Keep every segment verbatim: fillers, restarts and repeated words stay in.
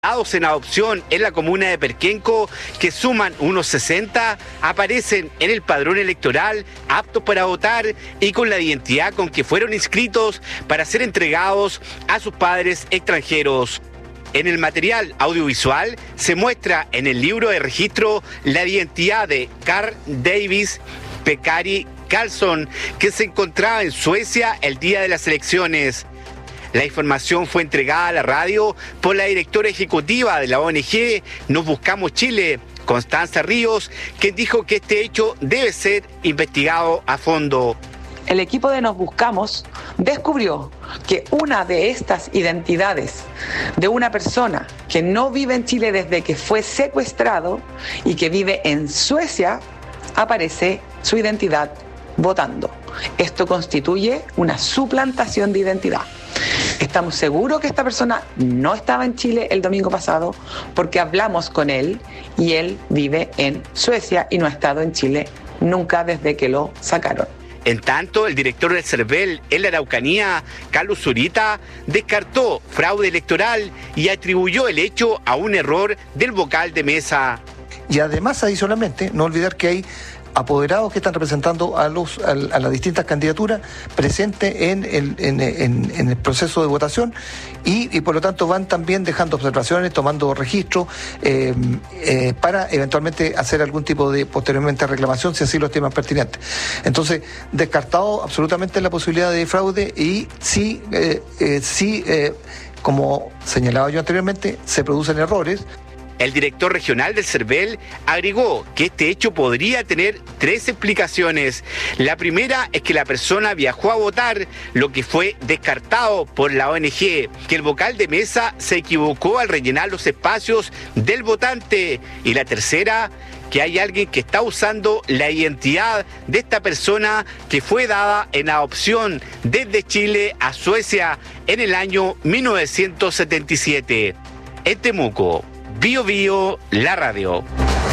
dados en adopción en la comuna de Perquenco, que suman unos sesenta, aparecen en el padrón electoral aptos para votar y con la identidad con que fueron inscritos para ser entregados a sus padres extranjeros. En el material audiovisual se muestra en el libro de registro la identidad de Carl Davis Pekari Carlson, que se encontraba en Suecia el día de las elecciones. La información fue entregada a la radio por la directora ejecutiva de la O N G Nos Buscamos Chile, Constanza Ríos, quien dijo que este hecho debe ser investigado a fondo. El equipo de Nos Buscamos descubrió que una de estas identidades de una persona que no vive en Chile desde que fue secuestrado y que vive en Suecia, aparece su identidad votando. Esto constituye una suplantación de identidad. Estamos seguros que esta persona no estaba en Chile el domingo pasado porque hablamos con él y él vive en Suecia y no ha estado en Chile nunca desde que lo sacaron. En tanto, el director del CERVEL en la Araucanía, Carlos Zurita, descartó fraude electoral y atribuyó el hecho a un error del vocal de mesa. Y además, adicionalmente, no olvidar que hay apoderados que están representando a los a, a las distintas candidaturas presentes en el, en, en, en el proceso de votación y, y por lo tanto van también dejando observaciones, tomando registros eh, eh, para eventualmente hacer algún tipo de posteriormente reclamación si así lo estiman pertinente. Entonces, descartado absolutamente la posibilidad de fraude y sí, eh, eh, sí eh, como señalaba yo anteriormente, se producen errores. El director regional del CERVEL agregó que este hecho podría tener tres explicaciones. La primera es que la persona viajó a votar, lo que fue descartado por la O N G, que el vocal de mesa se equivocó al rellenar los espacios del votante. Y la tercera, que hay alguien que está usando la identidad de esta persona que fue dada en adopción desde Chile a Suecia en el año mil novecientos setenta y siete. En Temuco, Bio Bio, la radio.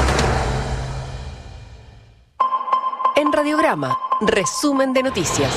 En Radiograma, resumen de noticias.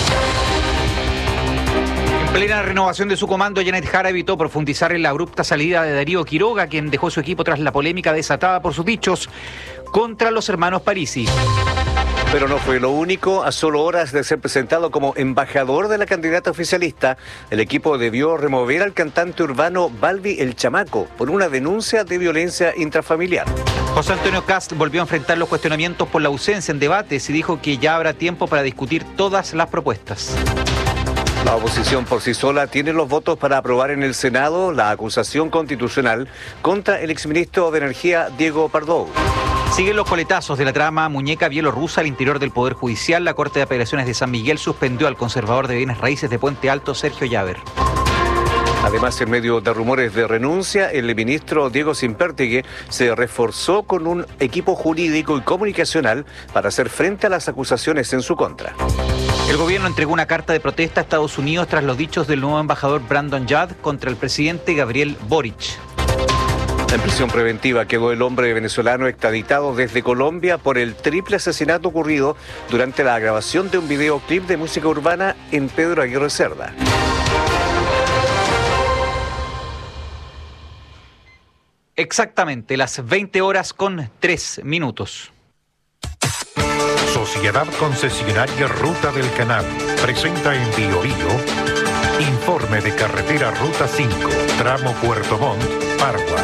En plena renovación de su comando, Janet Jara evitó profundizar en la abrupta salida de Darío Quiroga, quien dejó su equipo tras la polémica desatada por sus dichos contra los hermanos Parisi. Pero no fue lo único. A solo horas de ser presentado como embajador de la candidata oficialista, el equipo debió remover al cantante urbano Balbi el Chamaco por una denuncia de violencia intrafamiliar. José Antonio Kast volvió a enfrentar los cuestionamientos por la ausencia en debates y dijo que ya habrá tiempo para discutir todas las propuestas. La oposición por sí sola tiene los votos para aprobar en el Senado la acusación constitucional contra el exministro de Energía, Diego Pardo. Siguen los coletazos de la trama muñeca bielorrusa al interior del Poder Judicial. La Corte de Apelaciones de San Miguel suspendió al conservador de bienes raíces de Puente Alto, Sergio Llaver. Además, en medio de rumores de renuncia, el ministro Diego Simpértegui se reforzó con un equipo jurídico y comunicacional para hacer frente a las acusaciones en su contra. El gobierno entregó una carta de protesta a Estados Unidos tras los dichos del nuevo embajador Brandon Judd contra el presidente Gabriel Boric. En prisión preventiva quedó el hombre venezolano extraditado desde Colombia por el triple asesinato ocurrido durante la grabación de un videoclip de música urbana en Pedro Aguirre Cerda. Exactamente, las veinte horas con tres minutos. Sociedad Concesionaria Ruta del Canal presenta en Bio Bio informe de carretera Ruta cinco, tramo Puerto Montt, Pargua.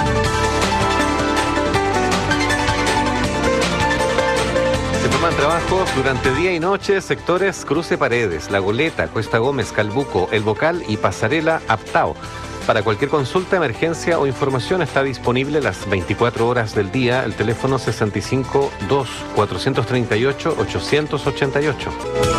Se toman trabajos durante día y noche, sectores Cruce Paredes, La Goleta, Cuesta Gómez, Calbuco, El Bocal y Pasarela Aptao. Para cualquier consulta, emergencia o información está disponible las veinticuatro horas del día el teléfono sesenta y cinco, dos, cuatrocientos treinta y ocho, ochocientos ochenta y ocho.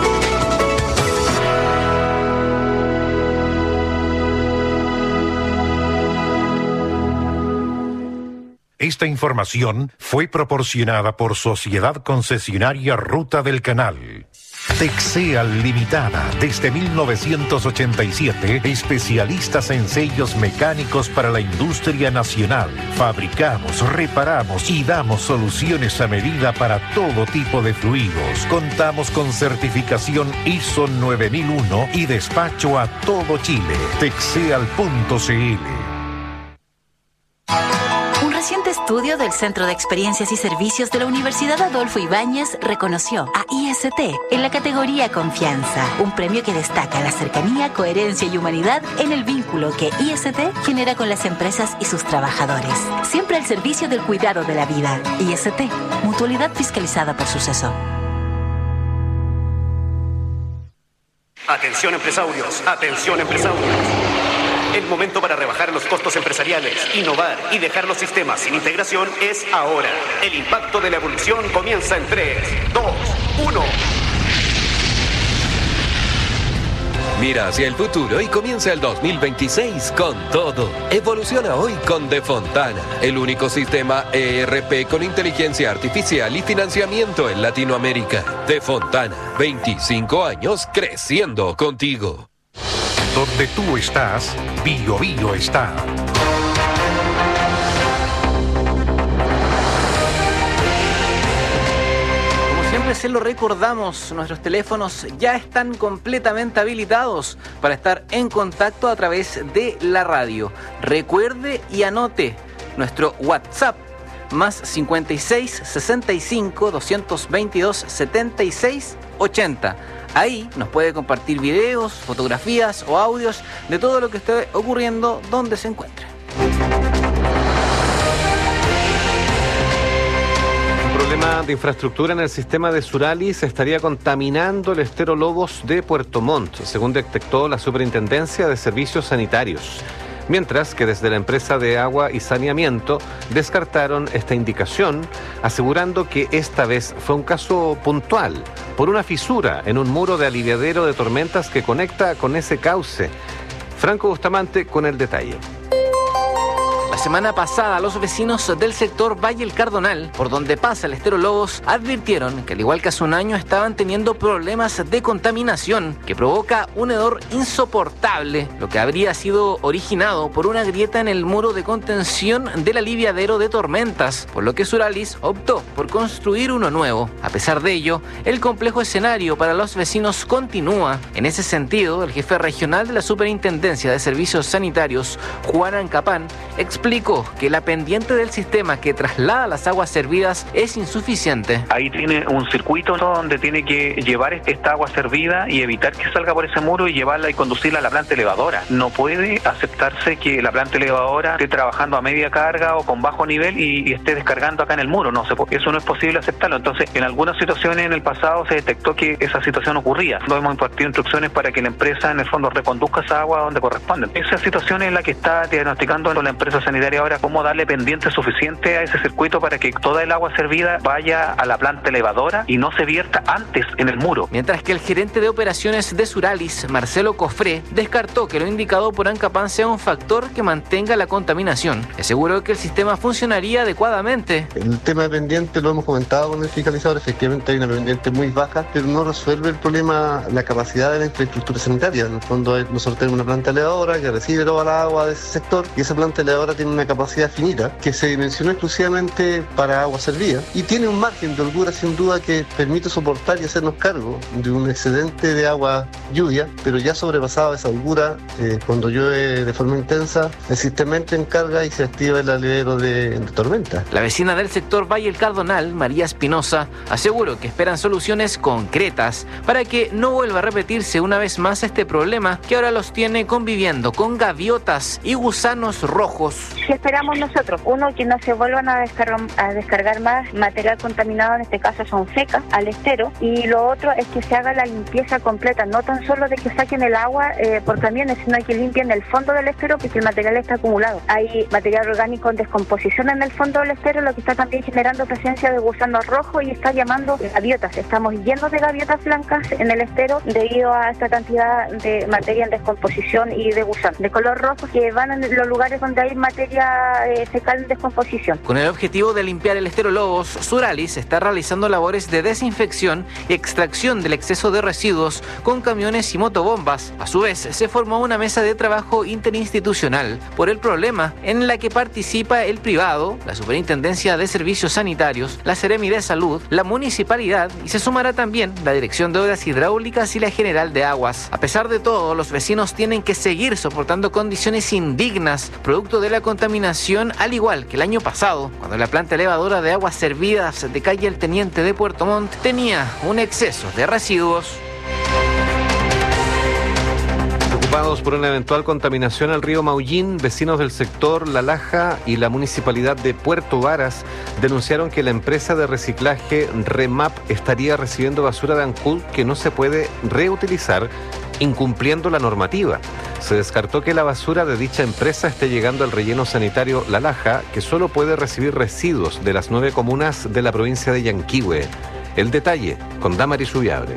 Esta información fue proporcionada por Sociedad Concesionaria Ruta del Canal. Texeal Limitada, desde mil novecientos ochenta y siete, especialistas en sellos mecánicos para la industria nacional. Fabricamos, reparamos y damos soluciones a medida para todo tipo de fluidos. Contamos con certificación I S O nueve mil uno y despacho a todo Chile. Texeal punto c l. reciente estudio del Centro de Experiencias y Servicios de la Universidad Adolfo Ibáñez reconoció a I S T en la categoría Confianza, un premio que destaca la cercanía, coherencia y humanidad en el vínculo que I S T genera con las empresas y sus trabajadores. Siempre al servicio del cuidado de la vida. I S T, mutualidad fiscalizada por Suceso. Atención empresarios, atención empresarios. El momento para rebajar los costos empresariales, innovar y dejar los sistemas sin integración es ahora. El impacto de la evolución comienza en tres, dos, uno. Mira hacia el futuro y comienza el dos mil veintiséis con todo. Evoluciona hoy con Defontana, el único sistema E R P con inteligencia artificial y financiamiento en Latinoamérica. Defontana, veinticinco años creciendo contigo. Donde tú estás, Bio Bio está. Siempre se lo recordamos, nuestros teléfonos ya están completamente habilitados para estar en contacto a través de la radio. Recuerde y anote nuestro WhatsApp más cincuenta y seis, sesenta y cinco, doscientos veintidós, setenta y seis, ochenta. Ahí nos puede compartir videos, fotografías o audios de todo lo que esté ocurriendo donde se encuentre. Problema de infraestructura en el sistema de Suralis estaría contaminando el estero Lobos de Puerto Montt, según detectó la Superintendencia de Servicios Sanitarios. Mientras que desde la empresa de agua y saneamiento descartaron esta indicación, asegurando que esta vez fue un caso puntual por una fisura en un muro de aliviadero de tormentas que conecta con ese cauce. Franco Bustamante con el detalle. La semana pasada, los vecinos del sector Valle El Cardonal, por donde pasa el estero Lobos, advirtieron que al igual que hace un año estaban teniendo problemas de contaminación que provoca un hedor insoportable, lo que habría sido originado por una grieta en el muro de contención del aliviadero de tormentas, por lo que Suralis optó por construir uno nuevo. A pesar de ello, el complejo escenario para los vecinos continúa. En ese sentido, el jefe regional de la Superintendencia de Servicios Sanitarios, Juan Ancapán, explicó que la pendiente del sistema que traslada las aguas servidas es insuficiente. Ahí tiene un circuito donde tiene que llevar esta agua servida y evitar que salga por ese muro y llevarla y conducirla a la planta elevadora. No puede aceptarse que la planta elevadora esté trabajando a media carga o con bajo nivel y, y esté descargando acá en el muro. No se puede. Eso no es posible aceptarlo. Entonces, en algunas situaciones en el pasado se detectó que esa situación ocurría. No hemos impartido instrucciones para que la empresa en el fondo reconduzca esa agua donde corresponde. Esa situación es la que está diagnosticando la empresa sanitaria ahora, cómo darle pendiente suficiente a ese circuito para que toda el agua servida vaya a la planta elevadora y no se vierta antes en el muro. Mientras que el gerente de operaciones de Suralis, Marcelo Cofré, descartó que lo indicado por Ancapán sea un factor que mantenga la contaminación. Aseguró que el sistema funcionaría adecuadamente. El tema de pendiente lo hemos comentado con el fiscalizador, efectivamente hay una pendiente muy baja, pero no resuelve el problema, la capacidad de la infraestructura sanitaria. En el fondo nosotros tenemos una planta elevadora que recibe toda la agua de ese sector y esa planta elevadora tiene una capacidad finita que se dimensionó exclusivamente para agua servida y tiene un margen de holgura sin duda que permite soportar y hacernos cargo de un excedente de agua lluvia, pero ya sobrepasada esa holgura, eh, cuando llueve de forma intensa, el sistema entra en carga y se activa el aliviadero de, de tormenta. La vecina del sector Valle El Cardonal, María Espinosa, aseguró que esperan soluciones concretas para que no vuelva a repetirse una vez más este problema que ahora los tiene conviviendo con gaviotas y gusanos rojos. ¿Qué esperamos nosotros? Uno, que no se vuelvan a descargar, a descargar más material contaminado, en este caso son fecas, al estero, y lo otro es que se haga la limpieza completa, no tan solo de que saquen el agua eh, por camiones, sino que limpien el fondo del estero porque el material está acumulado. Hay material orgánico en descomposición en el fondo del estero, lo que está también generando presencia de gusanos rojos y está llamando gaviotas. Estamos llenos de gaviotas blancas en el estero debido a esta cantidad de materia en descomposición y de gusanos de color rojo que van en los lugares donde hay materia eh, fecal en descomposición. Con el objetivo de limpiar el estero Lobos, Suralis está realizando labores de desinfección y extracción del exceso de residuos con camiones y motobombas. A su vez, se formó una mesa de trabajo interinstitucional por el problema en la que participa el privado, la Superintendencia de Servicios Sanitarios, la Seremi de Salud, la Municipalidad y se sumará también la Dirección de Obras Hidráulicas y la General de Aguas. A pesar de todo, los vecinos tienen que seguir soportando condiciones indignas, producto efecto de la contaminación, al igual que el año pasado, cuando la planta elevadora de aguas servidas de calle El Teniente de Puerto Montt tenía un exceso de residuos. Preocupados por una eventual contaminación al río Maullín, vecinos del sector La Laja y la municipalidad de Puerto Varas denunciaron que la empresa de reciclaje Remap estaría recibiendo basura de Ancud que no se puede reutilizar, incumpliendo la normativa. Se descartó que la basura de dicha empresa esté llegando al relleno sanitario La Laja, que solo puede recibir residuos de las nueve comunas de la provincia de Yanquihue. El detalle con Damaris Ubiabre.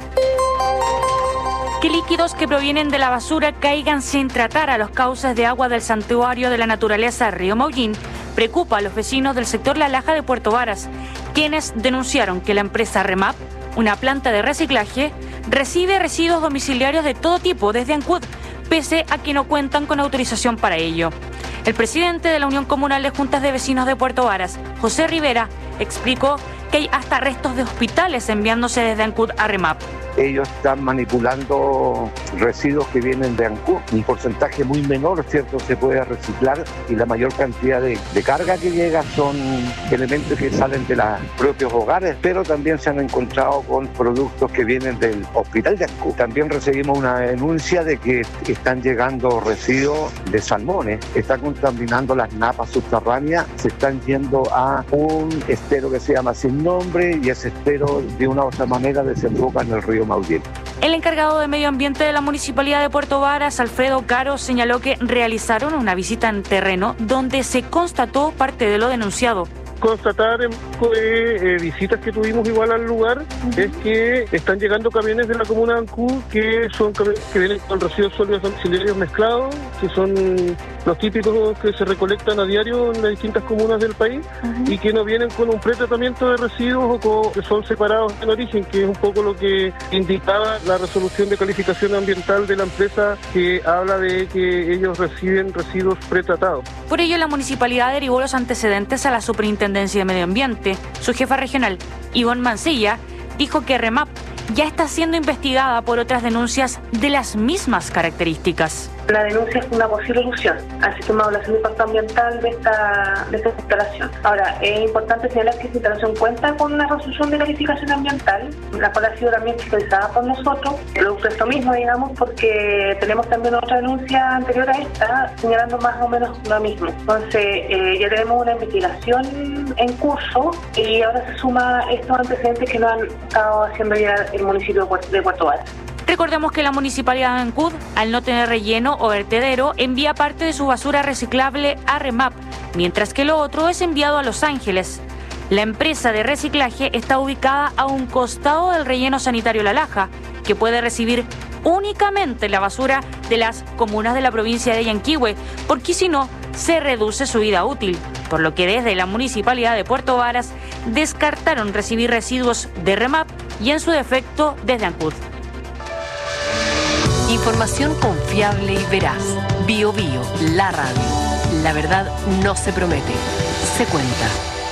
Que líquidos que provienen de la basura caigan sin tratar a los cauces de agua del santuario de la naturaleza Río Maullín preocupa a los vecinos del sector La Laja de Puerto Varas, quienes denunciaron que la empresa Remap, una planta de reciclaje, recibe residuos domiciliarios de todo tipo desde Ancud, pese a que no cuentan con autorización para ello. El presidente de la Unión Comunal de Juntas de Vecinos de Puerto Varas, José Rivera, explicó que hay hasta restos de hospitales enviándose desde Ancud a Remap. Ellos están manipulando residuos que vienen de Ancud. Un porcentaje muy menor, ¿cierto?, se puede reciclar y la mayor cantidad de, de carga que llega son elementos que salen de los propios hogares, pero también se han encontrado con productos que vienen del hospital de Ancud. También recibimos una denuncia de que están llegando residuos de salmones, están contaminando las napas subterráneas, se están yendo a un estero que se llama Sin Nombre y ese estero de una u otra manera desemboca en el río Maullín. El encargado de Medio Ambiente de la Municipalidad de Puerto Varas, Alfredo Caro, señaló que realizaron una visita en terreno donde se constató parte de lo denunciado. Constatar en eh, visitas que tuvimos igual al lugar uh-huh. es que están llegando camiones de la comuna de Ancud que son camiones que vienen con residuos sólidos domiciliarios mezclados, que son los típicos que se recolectan a diario en las distintas comunas del país uh-huh. y que no vienen con un pretratamiento de residuos o con, que son separados en origen, que es un poco lo que indicaba la resolución de calificación ambiental de la empresa, que habla de que ellos reciben residuos pretratados. Por ello, la municipalidad derivó los antecedentes a la Superintendencia de Medio Ambiente. Su jefa regional, Ivonne Mancilla, dijo que Remap ya está siendo investigada por otras denuncias de las mismas características. La denuncia es una posible ilusión al sistema de evaluación de impacto ambiental de esta, de esta instalación. Ahora, es importante señalar que esta instalación cuenta con una resolución de calificación ambiental, la cual ha sido también fiscalizada por nosotros, producto de esto mismo, digamos, porque tenemos también otra denuncia anterior a esta, señalando más o menos lo mismo. Entonces, eh, ya tenemos una investigación en curso y ahora se suma estos antecedentes que nos han estado haciendo llegar el municipio de Puerto Varas. Recordemos que la Municipalidad de Ancud, al no tener relleno o vertedero, envía parte de su basura reciclable a Remap, mientras que lo otro es enviado a Los Ángeles. La empresa de reciclaje está ubicada a un costado del relleno sanitario La Laja, que puede recibir únicamente la basura de las comunas de la provincia de Yanquihue, porque si no, se reduce su vida útil, por lo que desde la Municipalidad de Puerto Varas descartaron recibir residuos de Remap y en su defecto desde Ancud. Información confiable y veraz. Bio Bio, la radio. La verdad no se promete, se cuenta.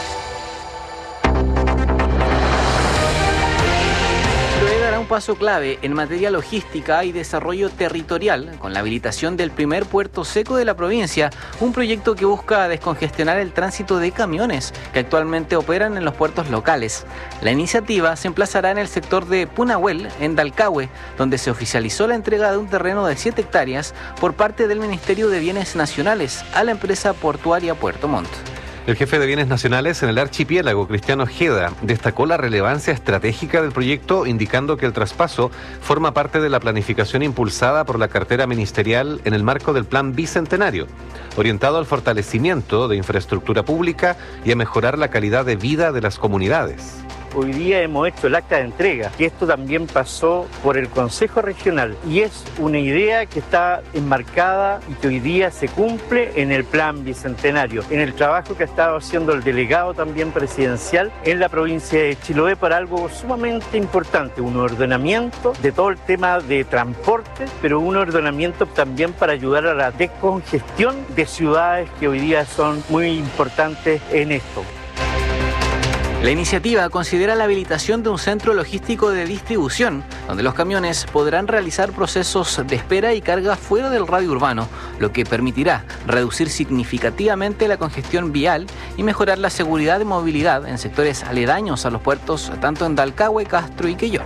Un paso clave en materia logística y desarrollo territorial con la habilitación del primer puerto seco de la provincia, un proyecto que busca descongestionar el tránsito de camiones que actualmente operan en los puertos locales. La iniciativa se emplazará en el sector de Punahuel, en Dalcahue, donde se oficializó la entrega de un terreno de siete hectáreas por parte del Ministerio de Bienes Nacionales a la empresa portuaria Puerto Montt. El jefe de Bienes Nacionales en el archipiélago, Cristiano Ojeda, destacó la relevancia estratégica del proyecto, indicando que el traspaso forma parte de la planificación impulsada por la cartera ministerial en el marco del Plan Bicentenario, orientado al fortalecimiento de infraestructura pública y a mejorar la calidad de vida de las comunidades. Hoy día hemos hecho el acta de entrega, que esto también pasó por el Consejo Regional y es una idea que está enmarcada y que hoy día se cumple en el Plan Bicentenario, en el trabajo que ha estado haciendo el delegado también presidencial en la provincia de Chiloé para algo sumamente importante, un ordenamiento de todo el tema de transporte, pero un ordenamiento también para ayudar a la descongestión de ciudades que hoy día son muy importantes en esto. La iniciativa considera la habilitación de un centro logístico de distribución, donde los camiones podrán realizar procesos de espera y carga fuera del radio urbano, lo que permitirá reducir significativamente la congestión vial y mejorar la seguridad de movilidad en sectores aledaños a los puertos, tanto en Dalcahue, Castro y Quellón.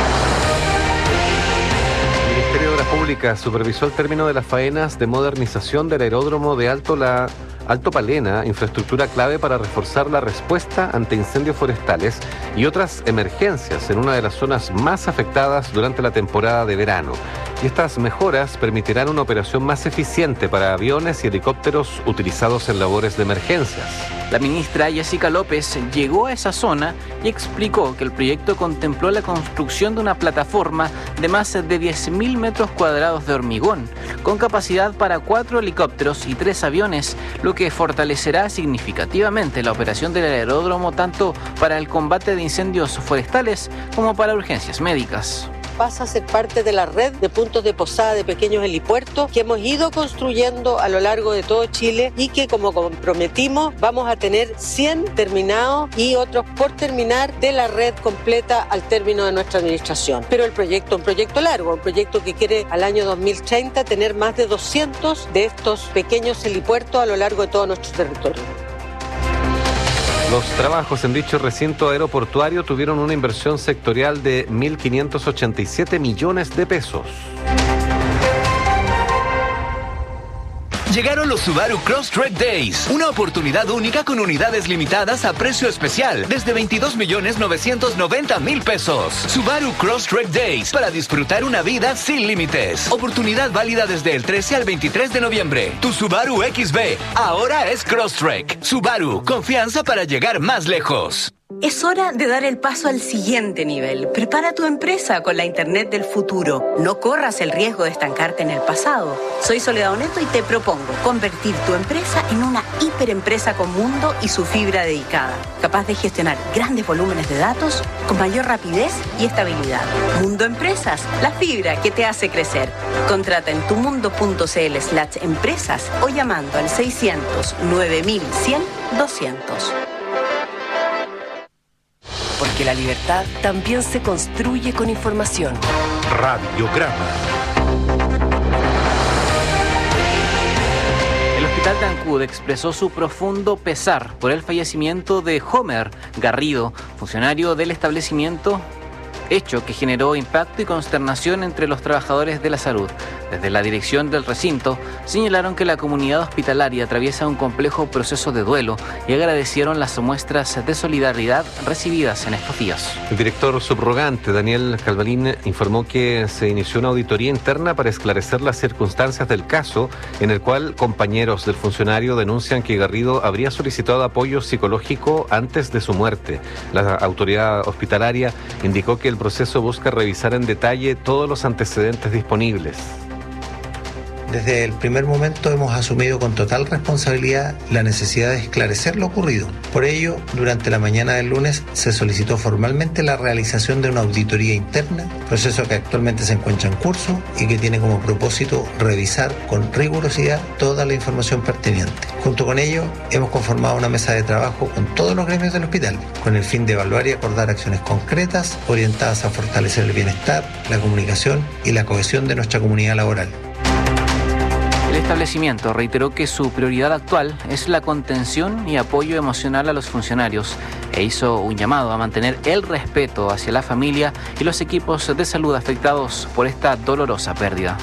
El Ministerio de Obras Públicas supervisó el término de las faenas de modernización del aeródromo de Alto La Alto Palena, infraestructura clave para reforzar la respuesta ante incendios forestales y otras emergencias en una de las zonas más afectadas durante la temporada de verano. Y estas mejoras permitirán una operación más eficiente para aviones y helicópteros utilizados en labores de emergencias. La ministra Jessica López llegó a esa zona y explicó que el proyecto contempló la construcción de una plataforma de más de diez mil metros cuadrados de hormigón, con capacidad para cuatro helicópteros y tres aviones, lo que fortalecerá significativamente la operación del aeródromo tanto para el combate de incendios forestales como para urgencias médicas. Pasa a ser parte de la red de puntos de posada de pequeños helipuertos que hemos ido construyendo a lo largo de todo Chile y que, como comprometimos, vamos a tener cien terminados y otros por terminar de la red completa al término de nuestra administración. Pero el proyecto es un proyecto largo, un proyecto que quiere al año dos mil treinta tener más de doscientos de estos pequeños helipuertos a lo largo de todo nuestro territorio. Los trabajos en dicho recinto aeroportuario tuvieron una inversión sectorial de mil quinientos ochenta y siete millones de pesos. Llegaron los Subaru Crosstrek Days, una oportunidad única con unidades limitadas a precio especial, desde veintidós millones novecientos noventa mil pesos. Subaru Crosstrek Days, para disfrutar una vida sin límites. Oportunidad válida desde el trece al veintitrés de noviembre. Tu Subaru X B, ahora es Crosstrek. Subaru, confianza para llegar más lejos. Es hora de dar el paso al siguiente nivel. Prepara tu empresa con la Internet del futuro. No corras el riesgo de estancarte en el pasado. Soy Soledad Oneto y te propongo convertir tu empresa en una hiperempresa con mundo y su fibra dedicada, capaz de gestionar grandes volúmenes de datos con mayor rapidez y estabilidad. Mundo Empresas, la fibra que te hace crecer. Contrata en tumundo.cl slash empresas o llamando al seiscientos nueve mil cien doscientos. Porque la libertad también se construye con información. Radiograma. El Hospital de Ancud expresó su profundo pesar por el fallecimiento de Homer Garrido, funcionario del establecimiento, hecho que generó impacto y consternación entre los trabajadores de la salud. Desde la dirección del recinto señalaron que la comunidad hospitalaria atraviesa un complejo proceso de duelo y agradecieron las muestras de solidaridad recibidas en estos días. El director subrogante Daniel Calvalín informó que se inició una auditoría interna para esclarecer las circunstancias del caso, en el cual compañeros del funcionario denuncian que Garrido habría solicitado apoyo psicológico antes de su muerte. La autoridad hospitalaria indicó que el proceso busca revisar en detalle todos los antecedentes disponibles. Desde el primer momento hemos asumido con total responsabilidad la necesidad de esclarecer lo ocurrido. Por ello, durante la mañana del lunes se solicitó formalmente la realización de una auditoría interna, proceso que actualmente se encuentra en curso y que tiene como propósito revisar con rigurosidad toda la información pertinente. Junto con ello, hemos conformado una mesa de trabajo con todos los gremios del hospital, con el fin de evaluar y acordar acciones concretas orientadas a fortalecer el bienestar, la comunicación y la cohesión de nuestra comunidad laboral. El establecimiento reiteró que su prioridad actual es la contención y apoyo emocional a los funcionarios e hizo un llamado a mantener el respeto hacia la familia y los equipos de salud afectados por esta dolorosa pérdida.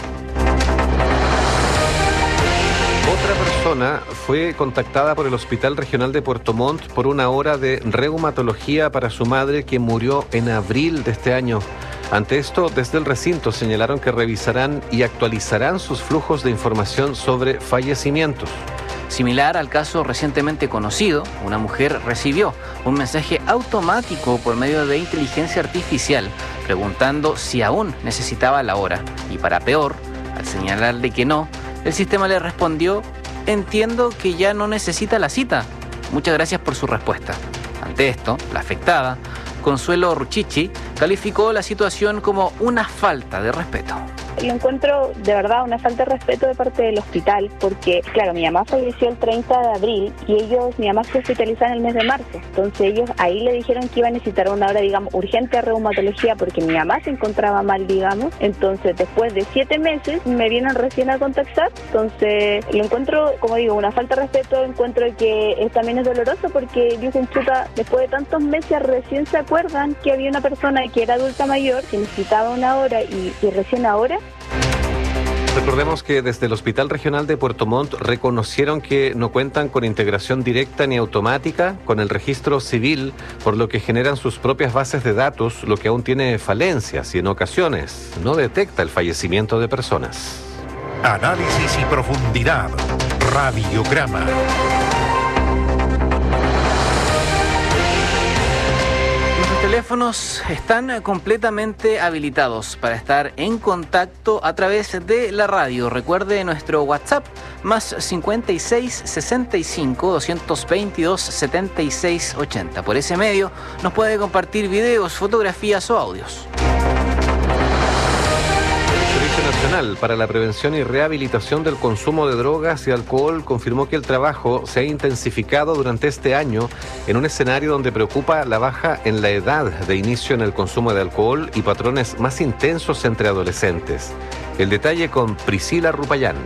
Otra persona fue contactada por el Hospital Regional de Puerto Montt por una hora de reumatología para su madre, que murió en abril de este año. Ante esto, desde el recinto señalaron que revisarán y actualizarán sus flujos de información sobre fallecimientos. Similar al caso recientemente conocido, una mujer recibió un mensaje automático por medio de inteligencia artificial preguntando si aún necesitaba la hora. Y para peor, al señalarle que no, el sistema le respondió: entiendo que ya no necesita la cita. Muchas gracias por su respuesta. Ante esto, la afectada, Consuelo Ruchichi, calificó la situación como una falta de respeto. lo encuentro de verdad una falta de respeto de parte del hospital, porque claro, mi mamá falleció el treinta de abril y ellos, mi mamá se hospitalizó en el mes de marzo, entonces ellos ahí le dijeron que iba a necesitar una hora, digamos, urgente de reumatología porque mi mamá se encontraba mal, digamos, entonces después de siete meses me vienen recién a contactar, entonces lo encuentro, como digo, una falta de respeto, encuentro que es, también es doloroso porque dicen, chuta, después de tantos meses recién se acuerdan que había una persona que era adulta mayor, que necesitaba una hora y, y recién ahora. Recordemos que desde el Hospital Regional de Puerto Montt reconocieron que no cuentan con integración directa ni automática con el registro civil, por lo que generan sus propias bases de datos, lo que aún tiene falencias y en ocasiones no detecta el fallecimiento de personas. Análisis y profundidad. Radiograma. Teléfonos están completamente habilitados para estar en contacto a través de la radio. Recuerde nuestro WhatsApp más cincuenta y seis, sesenta y cinco, doscientos veintidós, setenta y seis, ochenta. Por ese medio nos puede compartir videos, fotografías o audios. Nacional para la Prevención y Rehabilitación del Consumo de Drogas y Alcohol confirmó que el trabajo se ha intensificado durante este año en un escenario donde preocupa la baja en la edad de inicio en el consumo de alcohol y patrones más intensos entre adolescentes. El detalle con Priscila Rupayán.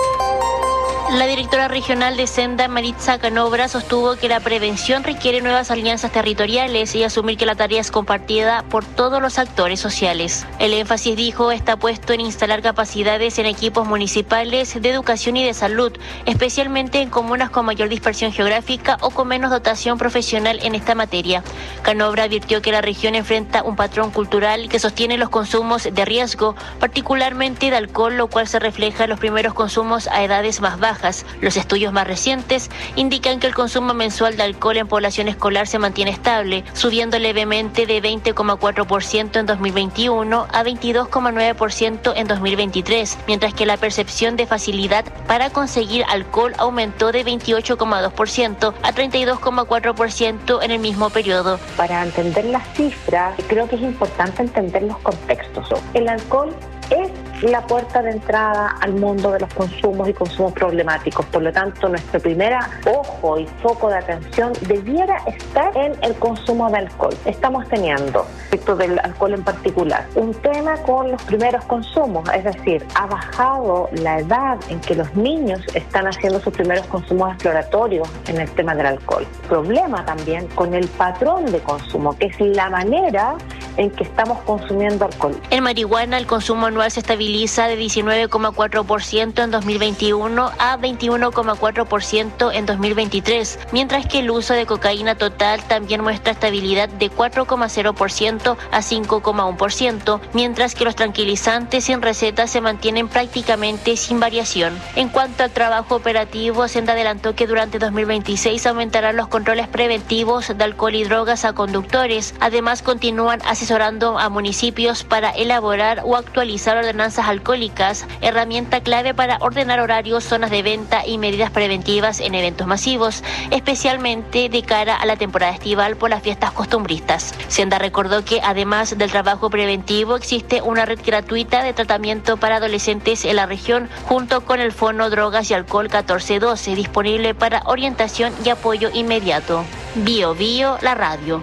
La directora regional de Senda, Maritza Canobra, sostuvo que la prevención requiere nuevas alianzas territoriales y asumir que la tarea es compartida por todos los actores sociales. El énfasis, dijo, está puesto en instalar capacidades en equipos municipales de educación y de salud, especialmente en comunas con mayor dispersión geográfica o con menos dotación profesional en esta materia. Canobra advirtió que la región enfrenta un patrón cultural que sostiene los consumos de riesgo, particularmente de alcohol, lo cual se refleja en los primeros consumos a edades más bajas. Los estudios más recientes indican que el consumo mensual de alcohol en población escolar se mantiene estable, subiendo levemente de veinte coma cuatro por ciento en dos mil veintiuno a veintidós coma nueve por ciento en dos mil veintitrés, mientras que la percepción de facilidad para conseguir alcohol aumentó de veintiocho coma dos por ciento a treinta y dos coma cuatro por ciento en el mismo periodo. Para entender las cifras, creo que es importante entender los contextos. El alcohol es la puerta de entrada al mundo de los consumos y consumos problemáticos. Por lo tanto, nuestro primer ojo y foco de atención debiera estar en el consumo de alcohol. Estamos teniendo, respecto del alcohol en particular, un tema con los primeros consumos, es decir, ha bajado la edad en que los niños están haciendo sus primeros consumos exploratorios en el tema del alcohol. Problema también con el patrón de consumo, que es la manera en que estamos consumiendo alcohol. En marihuana, el consumo anual se estabiliza de diecinueve coma cuatro por ciento en dos mil veintiuno a veintiuno coma cuatro por ciento en dos mil veintitrés, mientras que el uso de cocaína total también muestra estabilidad de cuatro coma cero por ciento a cinco coma uno por ciento, mientras que los tranquilizantes sin receta se mantienen prácticamente sin variación. En cuanto al trabajo operativo, Senda adelantó que durante dos mil veintiséis aumentarán los controles preventivos de alcohol y drogas a conductores. Además, continúan asesorando a municipios para elaborar o actualizar ordenanzas alcohólicas, herramienta clave para ordenar horarios, zonas de venta y medidas preventivas en eventos masivos, especialmente de cara a la temporada estival por las fiestas costumbristas. Senda recordó que además del trabajo preventivo existe una red gratuita de tratamiento para adolescentes en la región junto con el Fono Drogas y Alcohol catorce doce, disponible para orientación y apoyo inmediato. Bio Bio, la radio.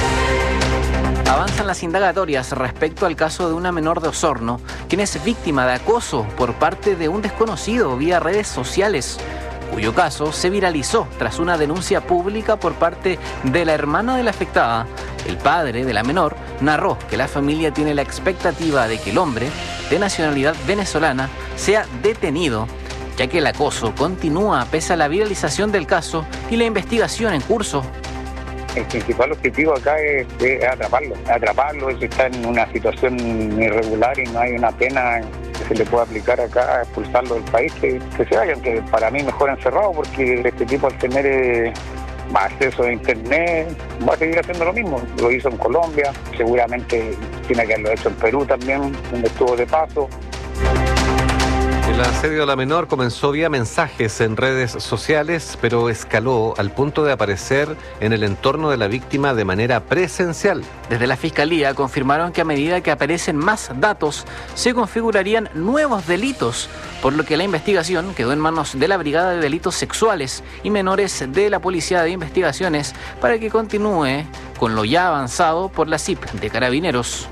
Avanzan las indagatorias respecto al caso de una menor de Osorno, quien es víctima de acoso por parte de un desconocido vía redes sociales, cuyo caso se viralizó tras una denuncia pública por parte de la hermana de la afectada. El padre de la menor narró que la familia tiene la expectativa de que el hombre, de nacionalidad venezolana, sea detenido, ya que el acoso continúa pese a la viralización del caso y la investigación en curso. El principal objetivo acá es, es atraparlo, atraparlo, es que está en una situación irregular y no hay una pena que se le pueda aplicar acá, expulsarlo del país, que, que se vayan, que para mí mejor encerrado, porque este tipo al tener eh, acceso a internet va a seguir haciendo lo mismo. Lo hizo en Colombia, seguramente tiene que haberlo hecho en Perú también, donde estuvo de paso. El El asedio a la menor comenzó vía mensajes en redes sociales, pero escaló al punto de aparecer en el entorno de la víctima de manera presencial. Desde la Fiscalía confirmaron que a medida que aparecen más datos, se configurarían nuevos delitos, por lo que la investigación quedó en manos de la Brigada de Delitos Sexuales y Menores de la Policía de Investigaciones para que continúe con lo ya avanzado por la C I P de Carabineros.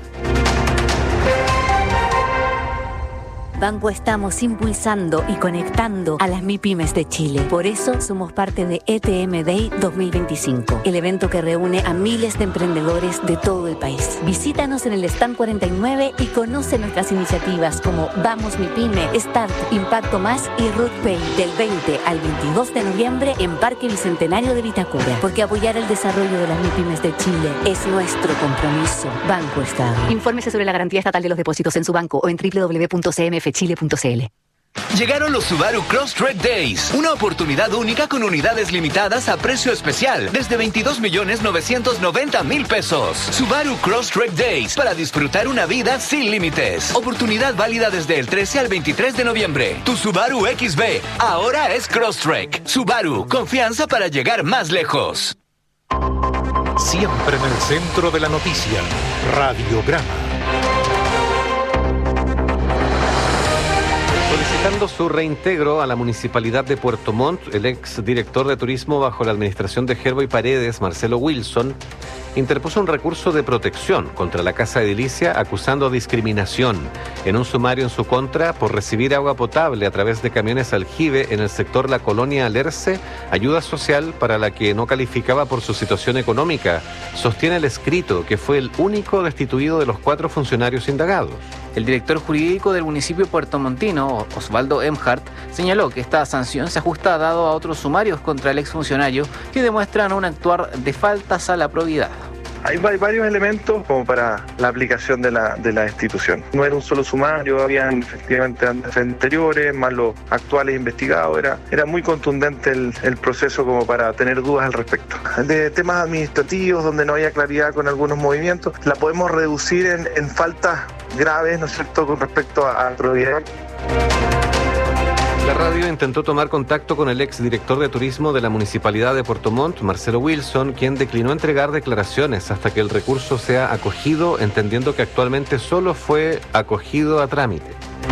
Banco estamos impulsando y conectando a las MIPYMES de Chile. Por eso somos parte de E T M Day dos mil veinticinco, el evento que reúne a miles de emprendedores de todo el país. Visítanos en el stand cuarenta y nueve y conoce nuestras iniciativas como Vamos MIPYME, Start, Impacto Más y RootPay del veinte al veintidós de noviembre en Parque Bicentenario de Vitacura. Porque apoyar el desarrollo de las MIPYMES de Chile es nuestro compromiso. Banco Estado. Infórmese sobre la garantía estatal de los depósitos en su banco o en doble u doble u doble u punto c m f chile punto c l. Llegaron los Subaru Crosstrek Days, una oportunidad única con unidades limitadas a precio especial, desde veintidós millones novecientos noventa mil pesos. Subaru Crosstrek Days, para disfrutar una vida sin límites. Oportunidad válida desde el trece al veintitrés de noviembre. Tu Subaru X B, ahora es Crosstrek. Subaru, confianza para llegar más lejos. Siempre en el centro de la noticia, Radiograma. Solicitando su reintegro a la Municipalidad de Puerto Montt, el ex director de turismo bajo la administración de Gerboy Paredes, Marcelo Wilson, interpuso un recurso de protección contra la Casa Edilicia acusando discriminación en un sumario en su contra por recibir agua potable a través de camiones aljibe en el sector La Colonia Alerce, ayuda social para la que no calificaba por su situación económica. Sostiene el escrito que fue el único destituido de los cuatro funcionarios indagados. El director jurídico del municipio puertomontino, Osvaldo Emhart, señaló que esta sanción se ajusta dado a otros sumarios contra el exfuncionario que demuestran un actuar de faltas a la probidad. Hay varios elementos como para la aplicación de la, de la destitución. No era un solo sumario, habían efectivamente anteriores, más los actuales investigados. Era, era muy contundente el, el proceso como para tener dudas al respecto. De temas administrativos, donde no había claridad con algunos movimientos, la podemos reducir en, en faltas graves, ¿no es cierto?, con respecto a, a probidad. La radio intentó tomar contacto con el exdirector de turismo de la Municipalidad de Puerto Montt, Marcelo Wilson, quien declinó entregar declaraciones hasta que el recurso sea acogido, entendiendo que actualmente solo fue acogido a trámite.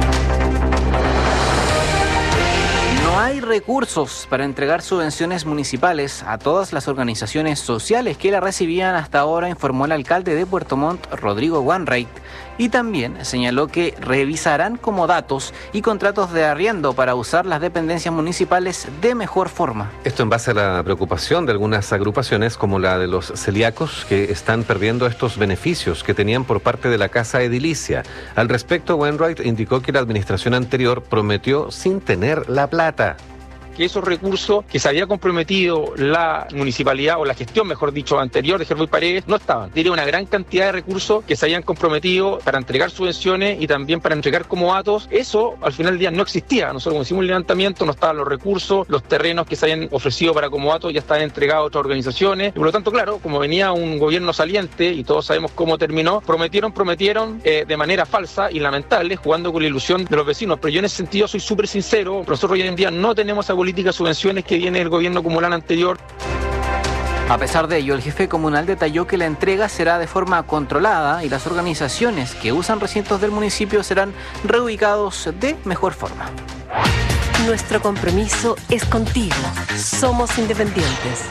No hay recursos para entregar subvenciones municipales a todas las organizaciones sociales que la recibían hasta ahora, informó el alcalde de Puerto Montt, Rodrigo Wainwright, y también señaló que revisarán como datos y contratos de arriendo para usar las dependencias municipales de mejor forma. Esto en base a la preocupación de algunas agrupaciones como la de los celíacos, que están perdiendo estos beneficios que tenían por parte de la Casa Edilicia. Al respecto, Wainwright indicó que la administración anterior prometió sin tener la plata. Que esos recursos que se había comprometido la municipalidad, o la gestión, mejor dicho, anterior de Gerboy Paredes, no estaban. Tiene una gran cantidad de recursos que se habían comprometido para entregar subvenciones y también para entregar comodatos. Eso, al final del día, no existía. Nosotros, como hicimos un levantamiento, no estaban los recursos, los terrenos que se habían ofrecido para comodatos ya estaban entregados a otras organizaciones. Y por lo tanto, claro, como venía un gobierno saliente, y todos sabemos cómo terminó, prometieron, prometieron eh, de manera falsa y lamentable, jugando con la ilusión de los vecinos. Pero yo en ese sentido soy súper sincero. Nosotros hoy en día no tenemos esa política de subvenciones que viene del gobierno comunal anterior. A pesar de ello, el jefe comunal detalló que la entrega será de forma controlada y las organizaciones que usan recintos del municipio serán reubicados de mejor forma. Nuestro compromiso es contigo. Somos independientes.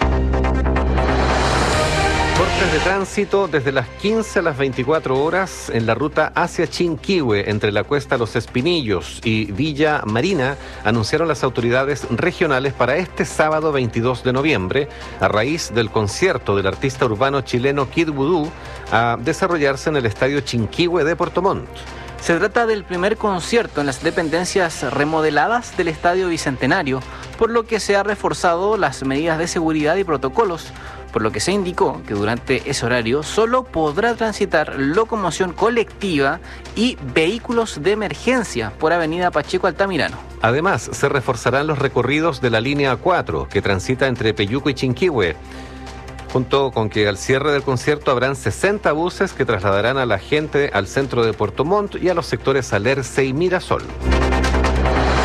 Cortes de tránsito desde las quince a las veinticuatro horas en la ruta hacia Chinquihue, entre la Cuesta Los Espinillos y Villa Marina, anunciaron las autoridades regionales para este sábado veintidós de noviembre, a raíz del concierto del artista urbano chileno Kid Voodoo, a desarrollarse en el Estadio Chinquihue de Puerto Montt. Se trata del primer concierto en las dependencias remodeladas del Estadio Bicentenario, por lo que se han reforzado las medidas de seguridad y protocolos, por lo que se indicó que durante ese horario solo podrá transitar locomoción colectiva y vehículos de emergencia por Avenida Pacheco Altamirano. Además, se reforzarán los recorridos de la línea cuatro, que transita entre Peyuco y Chinquihue, junto con que al cierre del concierto habrán sesenta buses que trasladarán a la gente al centro de Puerto Montt y a los sectores Alerce y Mirasol.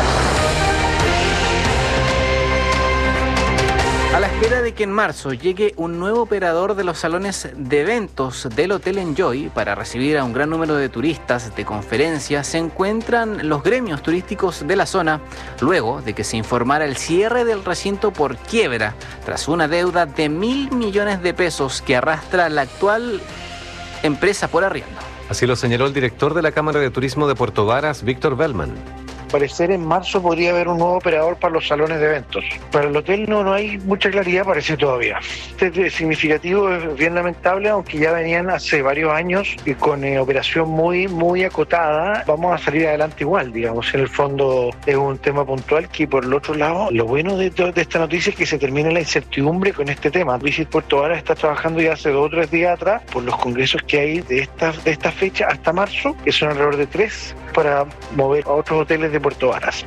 espera de que en marzo llegue un nuevo operador de los salones de eventos del Hotel Enjoy para recibir a un gran número de turistas de conferencias, se encuentran los gremios turísticos de la zona, luego de que se informara el cierre del recinto por quiebra, tras una deuda de mil millones de pesos que arrastra la actual empresa por arriendo. Así lo señaló el director de la Cámara de Turismo de Puerto Varas, Víctor Bellman. Al parecer en marzo podría haber un nuevo operador para los salones de eventos. Para el hotel no, no hay mucha claridad, parece todavía. Este es significativo, es bien lamentable, aunque ya venían hace varios años y con eh, operación muy, muy acotada. Vamos a salir adelante igual, digamos. En el fondo es un tema puntual que, por el otro lado, lo bueno de, de esta noticia es que se termina la incertidumbre con este tema. Visit Puerto Varas está trabajando ya hace dos o tres días atrás por los congresos que hay de esta, de esta fecha hasta marzo, que son alrededor de tres, para mover a otros hoteles de Puerto Varas.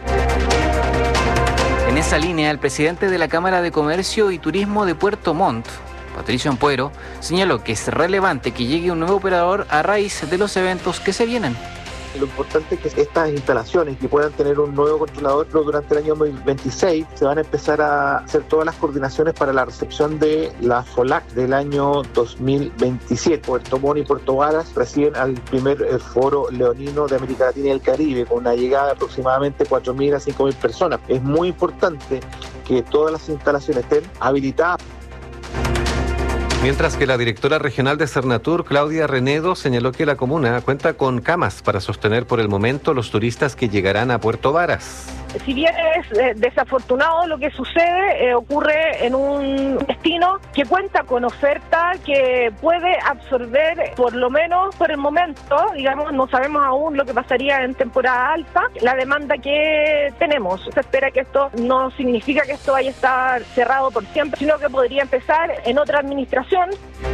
En esa línea, el presidente de la Cámara de Comercio y Turismo de Puerto Montt, Patricio Ampuero, señaló que es relevante que llegue un nuevo operador a raíz de los eventos que se vienen. Lo importante es que estas instalaciones que puedan tener un nuevo controlador durante el año dos mil veintiséis se van a empezar a hacer todas las coordinaciones para la recepción de la FOLAC del año dos mil veintisiete. Puerto Montt y Puerto Varas reciben al primer eh, foro leonino de América Latina y el Caribe con una llegada de aproximadamente cuatro mil a cinco mil personas. Es muy importante que todas las instalaciones estén habilitadas. Mientras que la directora regional de Cernatur, Claudia Renedo, señaló que la comuna cuenta con camas para sostener por el momento los turistas que llegarán a Puerto Varas. Si bien es eh, desafortunado lo que sucede, eh, ocurre en un destino que cuenta con oferta que puede absorber, por lo menos por el momento, digamos, no sabemos aún lo que pasaría en temporada alta, la demanda que tenemos. Se espera que esto no significa que esto vaya a estar cerrado por siempre, sino que podría empezar en otra administración.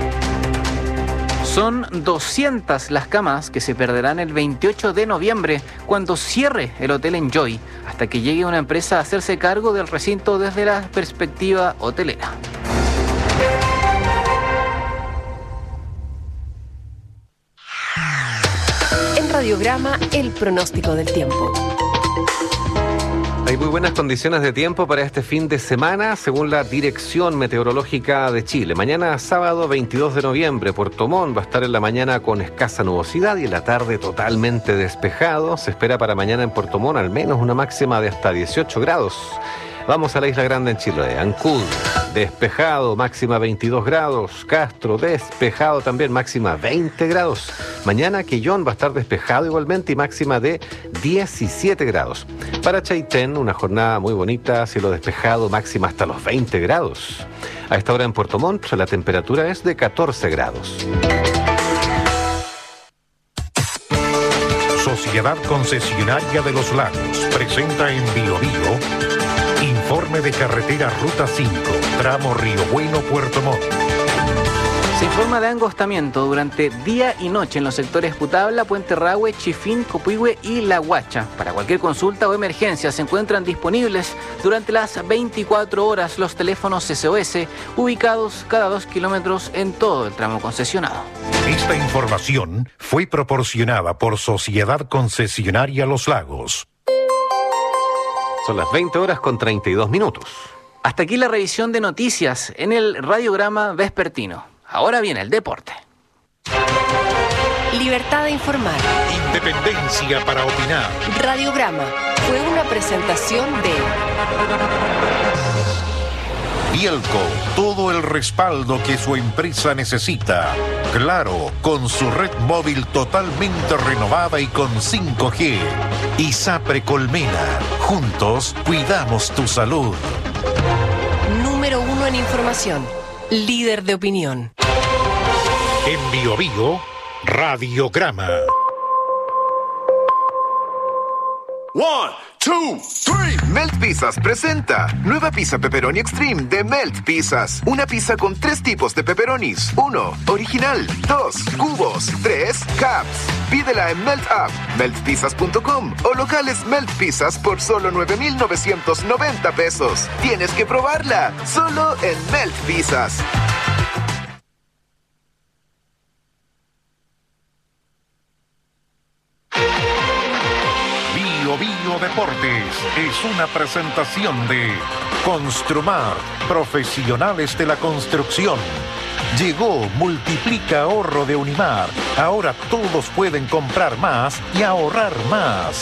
Son doscientas las camas que se perderán el veintiocho de noviembre cuando cierre el Hotel Enjoy, hasta que llegue una empresa a hacerse cargo del recinto desde la perspectiva hotelera. En Radiograma, el pronóstico del tiempo. Hay muy buenas condiciones de tiempo para este fin de semana, según la Dirección Meteorológica de Chile. Mañana, sábado veintidós de noviembre, Puerto Montt va a estar en la mañana con escasa nubosidad y en la tarde totalmente despejado. Se espera para mañana en Puerto Montt al menos una máxima de hasta dieciocho grados. Vamos a la Isla Grande en Chile. Ancud, despejado, máxima veintidós grados. Castro, despejado también, máxima veinte grados. Mañana Quillón va a estar despejado igualmente y máxima de diecisiete grados. Para Chaitén, una jornada muy bonita, cielo despejado, máxima hasta los veinte grados. A esta hora en Puerto Montt la temperatura es de catorce grados. Sociedad Concesionaria de los Lagos presenta en Bio Bio informe de carretera Ruta cinco, tramo Río Bueno, Puerto Montt. Se informa de angostamiento durante día y noche en los sectores Putabla, Puente Rahue, Chifín, Copihue y La Huacha. Para cualquier consulta o emergencia se encuentran disponibles durante las veinticuatro horas los teléfonos S O S ubicados cada dos kilómetros en todo el tramo concesionado. Esta información fue proporcionada por Sociedad Concesionaria Los Lagos. Son las veinte horas con treinta y dos minutos. Hasta aquí la revisión de noticias en el Radiograma Vespertino. Ahora viene el deporte. Libertad de informar. Independencia para opinar. Radiograma fue una presentación de Bielco, todo el respaldo que su empresa necesita. Claro, con su red móvil totalmente renovada y con cinco G. Y Sapre Colmena, juntos cuidamos tu salud. Número uno en información, líder de opinión. En Bio Bio, Radiograma. One, two, three. Melt Pizzas presenta nueva pizza pepperoni extreme de Melt Pizzas. Una pizza con tres tipos de pepperonis. Uno, original. Dos, cubos. Tres, caps. Pídela en Melt App, melt pizzas punto com o locales Melt Pizzas por solo nueve mil novecientos noventa pesos. Tienes que probarla, solo en Melt Pizzas. Bio Bio Deportes es una presentación de Construmar, profesionales de la construcción. Llegó Multiplica Ahorro de Unimar. Ahora todos pueden comprar más y ahorrar más.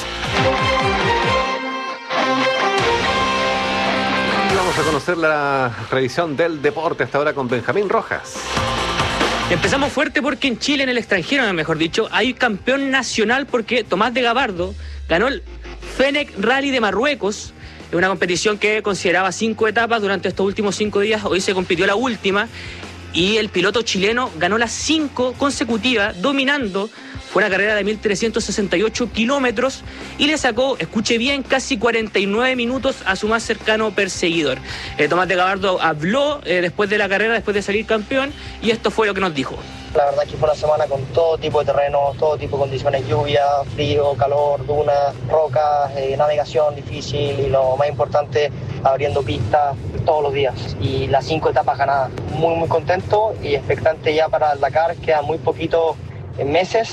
Vamos a conocer la revisión del deporte hasta ahora con Benjamín Rojas. Empezamos fuerte porque en Chile, en el extranjero, mejor dicho, hay campeón nacional porque Tomás de Gabardo ganó el Fenech Rally de Marruecos. Es una competición que consideraba cinco etapas durante estos últimos cinco días. Hoy se compitió la última y el piloto chileno ganó las cinco consecutivas, dominando. Fue una carrera de mil trescientos sesenta y ocho kilómetros y le sacó, escuche bien, casi cuarenta y nueve minutos a su más cercano perseguidor. Eh, Tomás de Gabardo habló eh, después de la carrera, después de salir campeón, y esto fue lo que nos dijo. La verdad es que fue una semana con todo tipo de terrenos, todo tipo de condiciones, lluvia, frío, calor, dunas, rocas, eh, navegación difícil y lo más importante, abriendo pistas todos los días. Y las cinco etapas ganadas. Muy, muy contento y expectante ya para el Dakar, queda muy poquito en meses.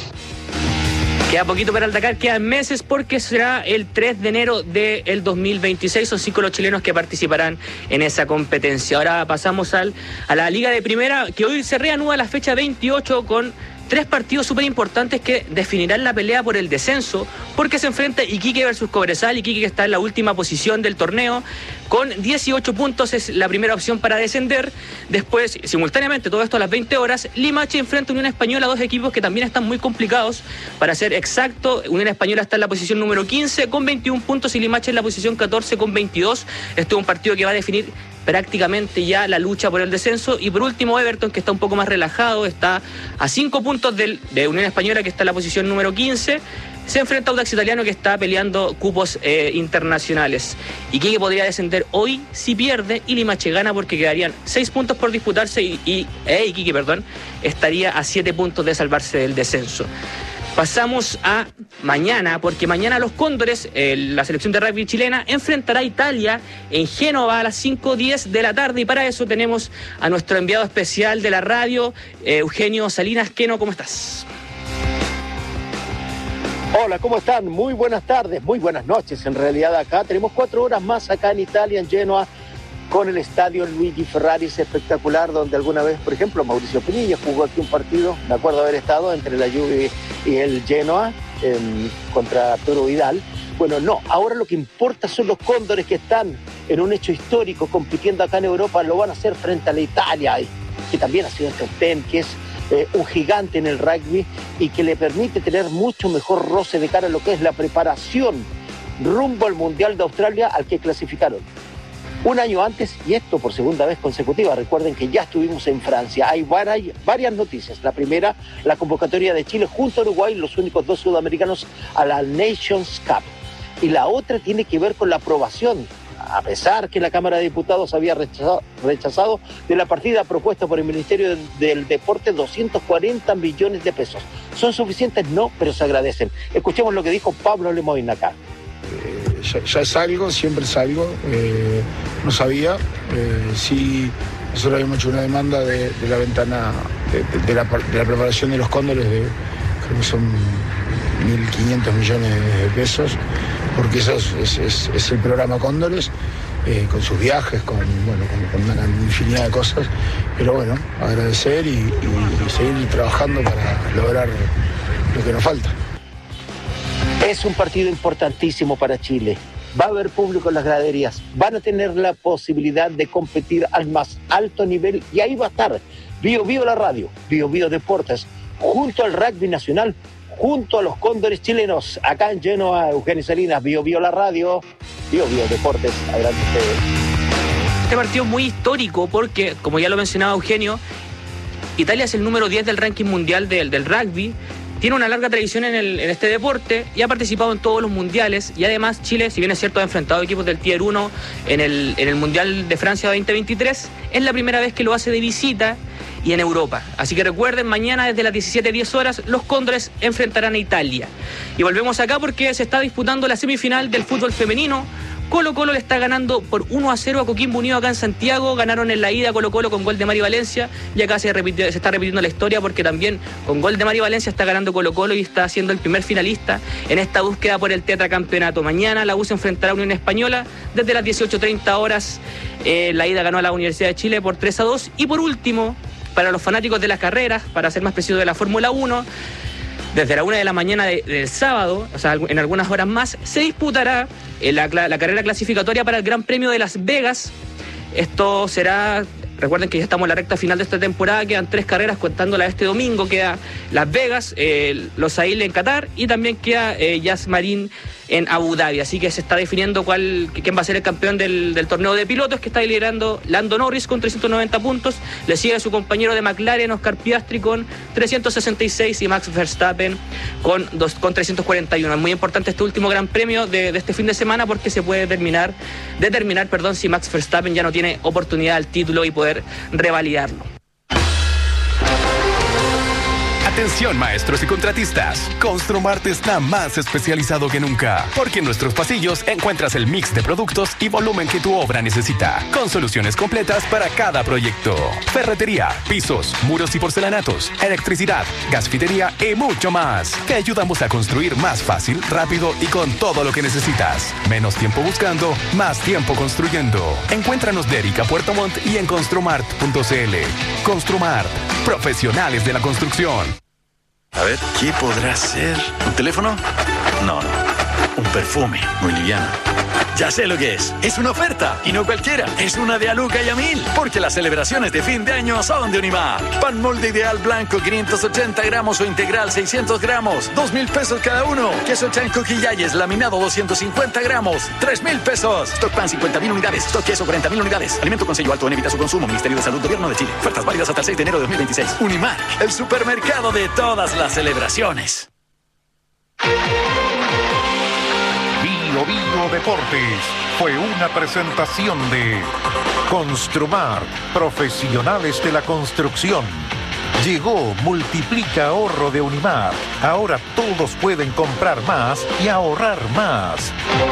Queda poquito para el Dakar, quedan meses porque será el tres de enero del dos mil veintiséis. Son cinco los chilenos que participarán en esa competencia. Ahora pasamos al, a la Liga de Primera, que hoy se reanuda la fecha veintiocho con tres partidos súper importantes que definirán la pelea por el descenso, porque se enfrenta Iquique versus Cobresal. Iquique, que está en la última posición del torneo, con dieciocho puntos, es la primera opción para descender. Después, simultáneamente, todo esto a las veinte horas, Limache enfrenta a Unión Española, dos equipos que también están muy complicados. Para ser exacto, Unión Española está en la posición número quince con veintiún puntos y Limache en la posición catorce con veintidós. Este es un partido que va a definir prácticamente ya la lucha por el descenso. Y por último, Everton, que está un poco más relajado, está a cinco puntos del, de Unión Española, que está en la posición número quince. Se enfrenta a Audax Italiano, que está peleando cupos eh, internacionales. Iquique podría descender hoy si pierde y Limache gana, porque quedarían seis puntos por disputarse y, y eh, Iquique, perdón, estaría a siete puntos de salvarse del descenso. Pasamos a mañana, porque mañana los Cóndores, eh, la selección de rugby chilena, enfrentará a Italia en Génova a las cinco diez de la tarde, y para eso tenemos a nuestro enviado especial de la radio, eh, Eugenio Salinas. Keno, ¿cómo estás? Hola, ¿cómo están? Muy buenas tardes, muy buenas noches. En realidad acá tenemos cuatro horas más acá en Italia, en Génova, con el estadio Luigi Ferrari, es espectacular, donde alguna vez, por ejemplo, Mauricio Pinilla jugó aquí un partido, me acuerdo haber estado entre la Juve y el Genoa eh, contra Arturo Vidal. Bueno, no, ahora lo que importa son los Cóndores, que están en un hecho histórico, compitiendo acá en Europa. Lo van a hacer frente a la Italia, que también ha sido top ten, que es eh, un gigante en el rugby y que le permite tener mucho mejor roce de cara a lo que es la preparación rumbo al Mundial de Australia, al que clasificaron un año antes, y esto por segunda vez consecutiva. Recuerden que ya estuvimos en Francia. Hay varias, varias noticias. La primera, la convocatoria de Chile junto a Uruguay, los únicos dos sudamericanos a la Nations Cup. Y la otra tiene que ver con la aprobación, a pesar que la Cámara de Diputados había rechazado, rechazado de la partida propuesta por el Ministerio del, del Deporte, doscientos cuarenta millones de pesos. ¿Son suficientes? No, pero se agradecen. Escuchemos lo que dijo Pablo Lemoyne acá. Eh, ya, ya es algo, siempre es algo. Eh, no sabía. Eh, sí, nosotros habíamos hecho una demanda de, de la ventana, de, de, de, la, de la preparación de los Cóndores, de, creo que son mil quinientos millones de pesos, porque eso es, es, es, es el programa Cóndores, eh, con sus viajes, con, bueno, con, con una infinidad de cosas. Pero bueno, agradecer y, y, y seguir trabajando para lograr lo que nos falta. Es un partido importantísimo para Chile. Va a haber público en las graderías, van a tener la posibilidad de competir al más alto nivel, y ahí va a estar Bio Bio la radio, Bio Bio Deportes, junto al rugby nacional, junto a los Cóndores chilenos, acá en Génova. Eugenio Salinas, Bio Bio la radio, Bio Bio Deportes. Adelante ustedes. Este partido es muy histórico porque, como ya lo mencionaba Eugenio, Italia es el número diez del ranking mundial del, del rugby. Tiene una larga tradición en, el, en este deporte y ha participado en todos los mundiales. Y además Chile, si bien es cierto, ha enfrentado equipos del Tier uno en el, en el Mundial de Francia veinte veintitrés, es la primera vez que lo hace de visita y en Europa. Así que recuerden, mañana desde las diecisiete diez horas los Cóndores enfrentarán a Italia. Y volvemos acá porque se está disputando la semifinal del fútbol femenino, Colo Colo le está ganando por uno a cero a Coquimbo Unido acá en Santiago. Ganaron en la ida Colo Colo con gol de Mari Valencia, y acá se, repite, se está repitiendo la historia porque también con gol de Mari Valencia está ganando Colo Colo y está siendo el primer finalista en esta búsqueda por el tetracampeonato. Mañana la U se enfrentará a Unión Española desde las dieciocho treinta horas. Eh, la ida ganó a la Universidad de Chile por tres a dos. Y por último, para los fanáticos de las carreras, para ser más preciso de la Fórmula uno, desde la una de la mañana de, del sábado, o sea, en algunas horas más, se disputará la, la carrera clasificatoria para el Gran Premio de Las Vegas. Esto será, recuerden que ya estamos en la recta final de esta temporada, quedan tres carreras contándola este domingo. Queda Las Vegas, eh, Los Ail en Qatar, y también queda eh, Yas Marine en Abu Dhabi. Así que se está definiendo cuál, quién va a ser el campeón del, del torneo de pilotos, que está liderando Lando Norris con trescientos noventa puntos. Le sigue su compañero de McLaren, Oscar Piastri, con trescientos sesenta y seis, y Max Verstappen con, dos, con trescientos cuarenta y uno. Es muy importante este último gran premio de, de este fin de semana, porque se puede determinar, determinar perdón, si Max Verstappen ya no tiene oportunidad al título y poder revalidarlo. Atención, maestros y contratistas. Construmart está más especializado que nunca, porque en nuestros pasillos encuentras el mix de productos y volumen que tu obra necesita, con soluciones completas para cada proyecto. Ferretería, pisos, muros y porcelanatos, electricidad, gasfitería y mucho más. Te ayudamos a construir más fácil, rápido y con todo lo que necesitas. Menos tiempo buscando, más tiempo construyendo. Encuéntranos de Erika Puerto Montt y en construmart punto c l. Construmart, profesionales de la construcción. A ver, ¿qué podrá ser? ¿Un teléfono? No, no. Un perfume, muy liviano. Ya sé lo que es. Es una oferta, y no cualquiera. Es una de Aluca y a mil, porque las celebraciones de fin de año son de Unimark. Pan molde ideal blanco, quinientos ochenta gramos o integral, seiscientos gramos, dos mil pesos cada uno. Queso Chanco Quillayes, laminado, doscientos cincuenta gramos, tres mil pesos. Stock Pan, cincuenta mil unidades. Stock Queso, cuarenta mil unidades. Alimento con sello alto en evita su consumo. Ministerio de Salud, Gobierno de Chile. Ofertas válidas hasta el seis de enero de dos mil veintiséis. Unimark, el supermercado de todas las celebraciones. Bio Bio Deportes fue una presentación de Construmart, profesionales de la construcción. Llegó Multiplica Ahorro de Unimark. Ahora todos pueden comprar más y ahorrar más.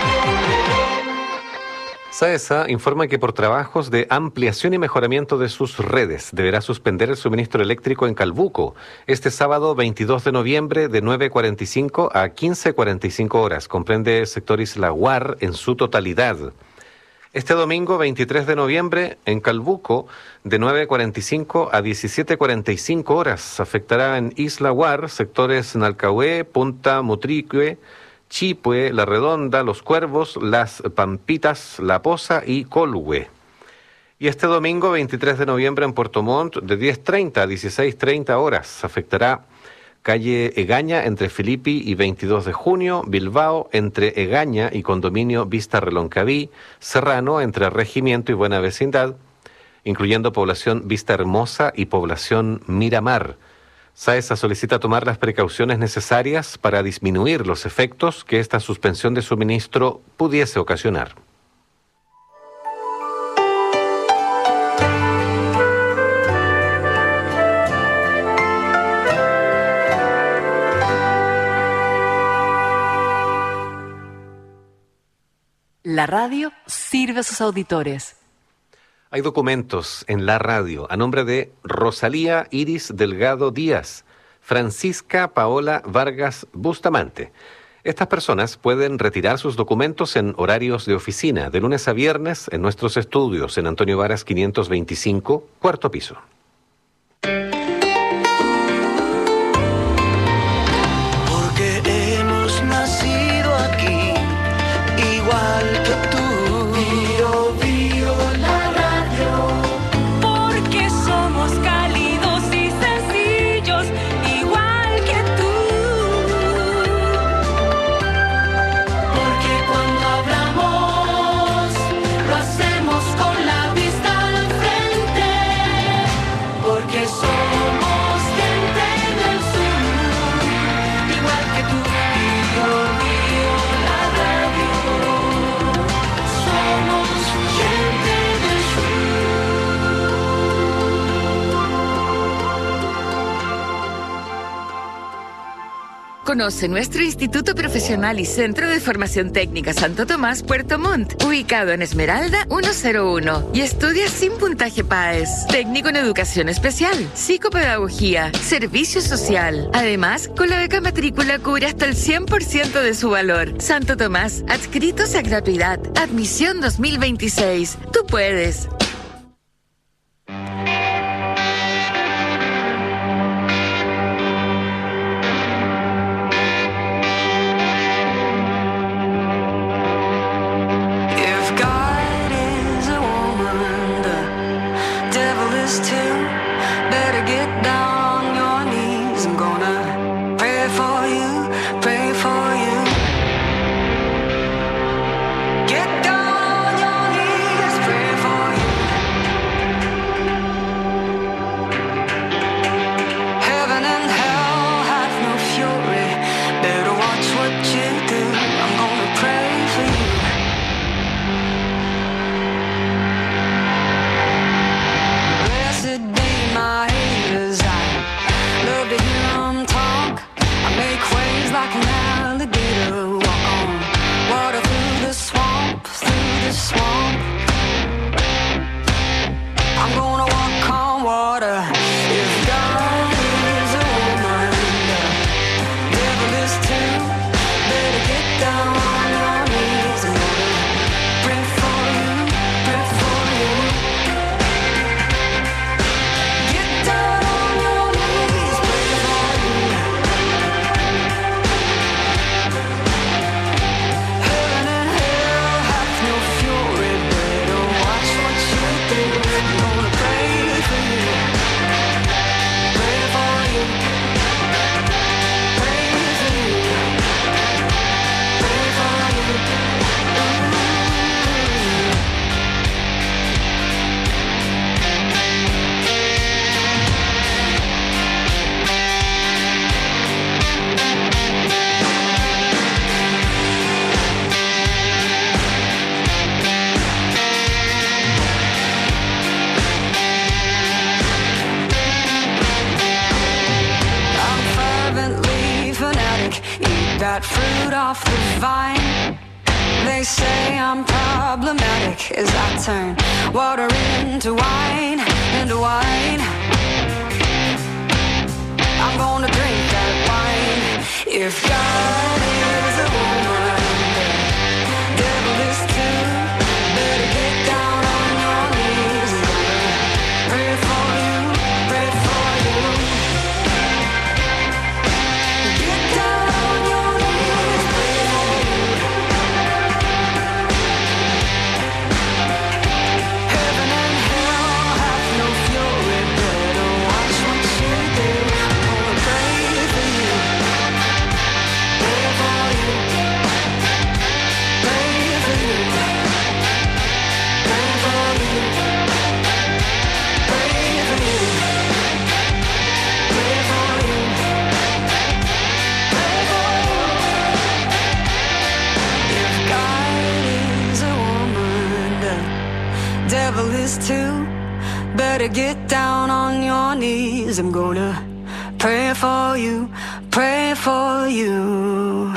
SAESA informa que por trabajos de ampliación y mejoramiento de sus redes deberá suspender el suministro eléctrico en Calbuco este sábado veintidós de noviembre de nueve cuarenta y cinco a quince cuarenta y cinco horas. Comprende sector Isla Guar en su totalidad. Este domingo veintitrés de noviembre en Calbuco de nueve cuarenta y cinco a diecisiete cuarenta y cinco horas. Afectará en Isla Guar sectores Nalcahué, Punta Mutricue, Chipue, La Redonda, Los Cuervos, Las Pampitas, La Poza y Colhue. Y este domingo, veintitrés de noviembre, en Puerto Montt, de diez treinta a dieciséis treinta horas, afectará calle Egaña entre Filipi y veintidós de junio, Bilbao entre Egaña y condominio Vista Reloncaví, Serrano entre Regimiento y Buena Vecindad, incluyendo población Vista Hermosa y población Miramar. SAESA solicita tomar las precauciones necesarias para disminuir los efectos que esta suspensión de suministro pudiese ocasionar. La radio sirve a sus auditores. Hay documentos en la radio a nombre de Rosalía Iris Delgado Díaz, Francisca Paola Vargas Bustamante. Estas personas pueden retirar sus documentos en horarios de oficina, de lunes a viernes, en nuestros estudios en Antonio Varas quinientos veinticinco, cuarto piso. Porque hemos nacido aquí, igual que tú. Bio, bio, la radio. Porque somos cálidos y sencillos, igual que tú. Porque cuando hablamos, lo hacemos con la vista al frente. Conoce nuestro Instituto Profesional y Centro de Formación Técnica Santo Tomás, Puerto Montt, ubicado en Esmeralda ciento uno, y estudia sin puntaje P A E S. Técnico en Educación Especial, Psicopedagogía, Servicio Social. Además, con la beca matrícula cubre hasta el cien por ciento de su valor. Santo Tomás, adscritos a gratuidad. Admisión dos mil veintiséis. Tú puedes. that fruit off the vine. They say I'm problematic as I turn water into wine, into wine. I'm gonna drink that wine. If God is a woman, the devil is too. Better get down on your knees and pray for you, pray for you. Get down on your knees, pray for you. Heaven and hell have no fury. Better watch what you do. I'm gonna pray for you, pray for you, pray for you, pray for you, pray for you, pray for you, pray for you. If God is a woman, the devil is too. Better get down on your knees. I'm gonna pray for you, pray for you.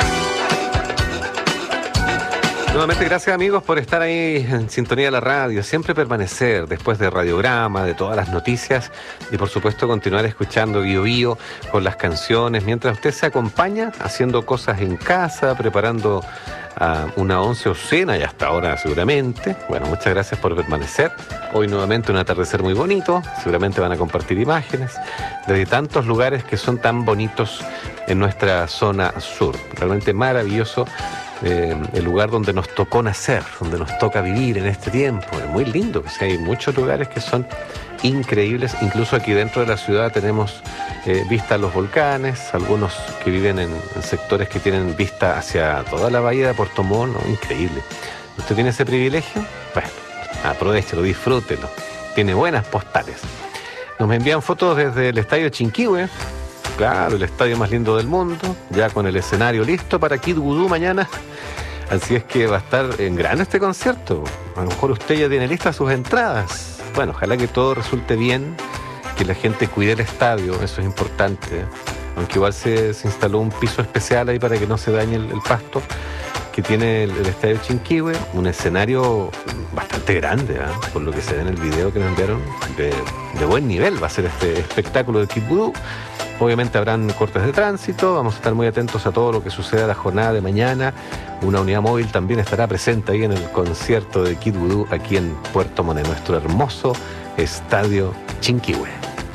Nuevamente gracias amigos por estar ahí en sintonía de la radio, siempre permanecer después de radiograma, de todas las noticias y por supuesto continuar escuchando Bio Bio con las canciones mientras usted se acompaña haciendo cosas en casa, preparando uh, una once o cena y hasta ahora seguramente. Bueno, muchas gracias por permanecer. Hoy nuevamente un atardecer muy bonito, seguramente van a compartir imágenes desde tantos lugares que son tan bonitos en nuestra zona sur, realmente maravilloso. Eh, el lugar donde nos tocó nacer, donde nos toca vivir en este tiempo. Es muy lindo, o sea, hay muchos lugares que son increíbles, incluso aquí dentro de la ciudad tenemos eh, vista a los volcanes, algunos que viven en, en sectores que tienen vista hacia toda la bahía de Puerto Montt, ¿no? Increíble. ¿Usted tiene ese privilegio? Bueno, aprovéchelo, disfrútelo, tiene buenas postales. Nos envían fotos desde el estadio Chinquihue. Claro, el estadio más lindo del mundo, ya con el escenario listo para Kid Voodoo mañana. Así es que va a estar en grande este concierto. A lo mejor usted ya tiene listas sus entradas. Bueno, ojalá que todo resulte bien, que la gente cuide el estadio, eso es importante. aunque igual se, se instaló un piso especial ahí para que no se dañe el, el pasto que tiene el, el estadio Chinquihue, un escenario bastante grande, ¿eh? Por lo que se ve en el video que nos enviaron, de, de buen nivel va a ser este espectáculo de Kid Voodoo. Obviamente habrán cortes de tránsito, vamos a estar muy atentos a todo lo que suceda la jornada de mañana. Una unidad móvil también estará presente ahí en el concierto de Kid Voodoo aquí en Puerto Montt, nuestro hermoso estadio Chinquihue.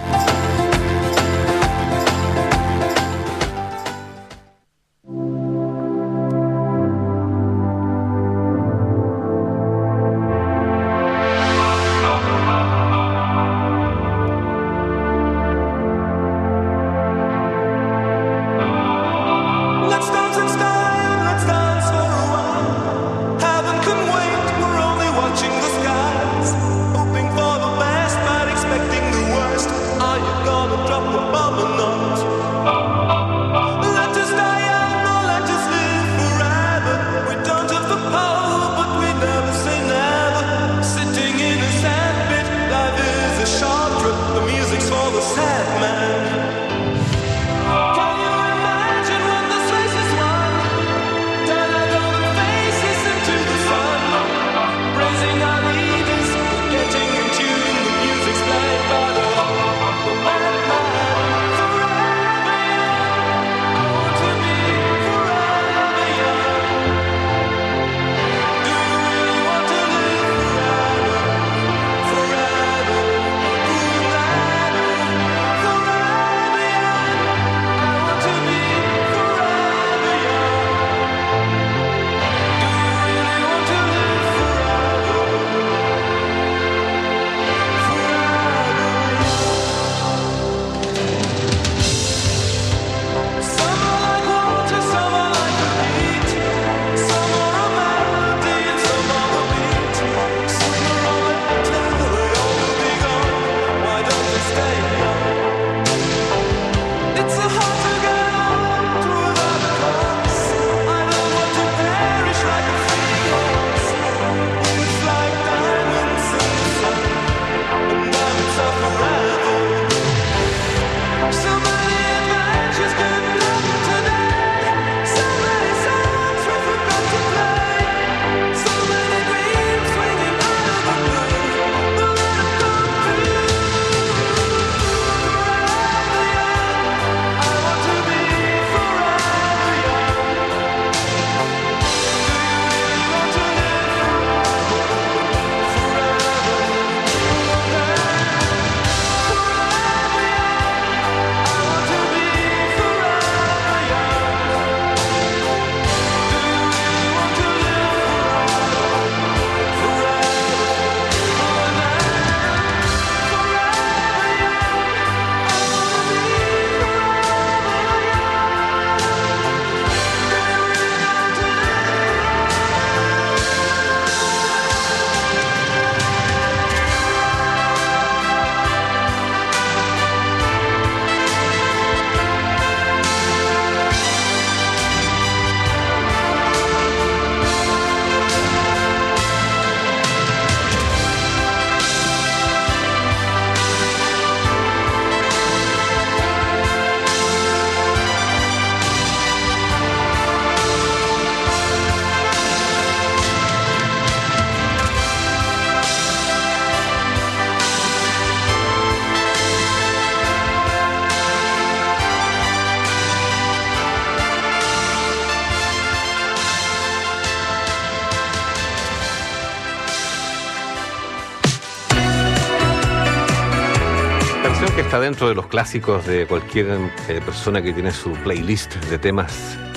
Que está dentro de los clásicos de cualquier eh, persona que tiene su playlist de temas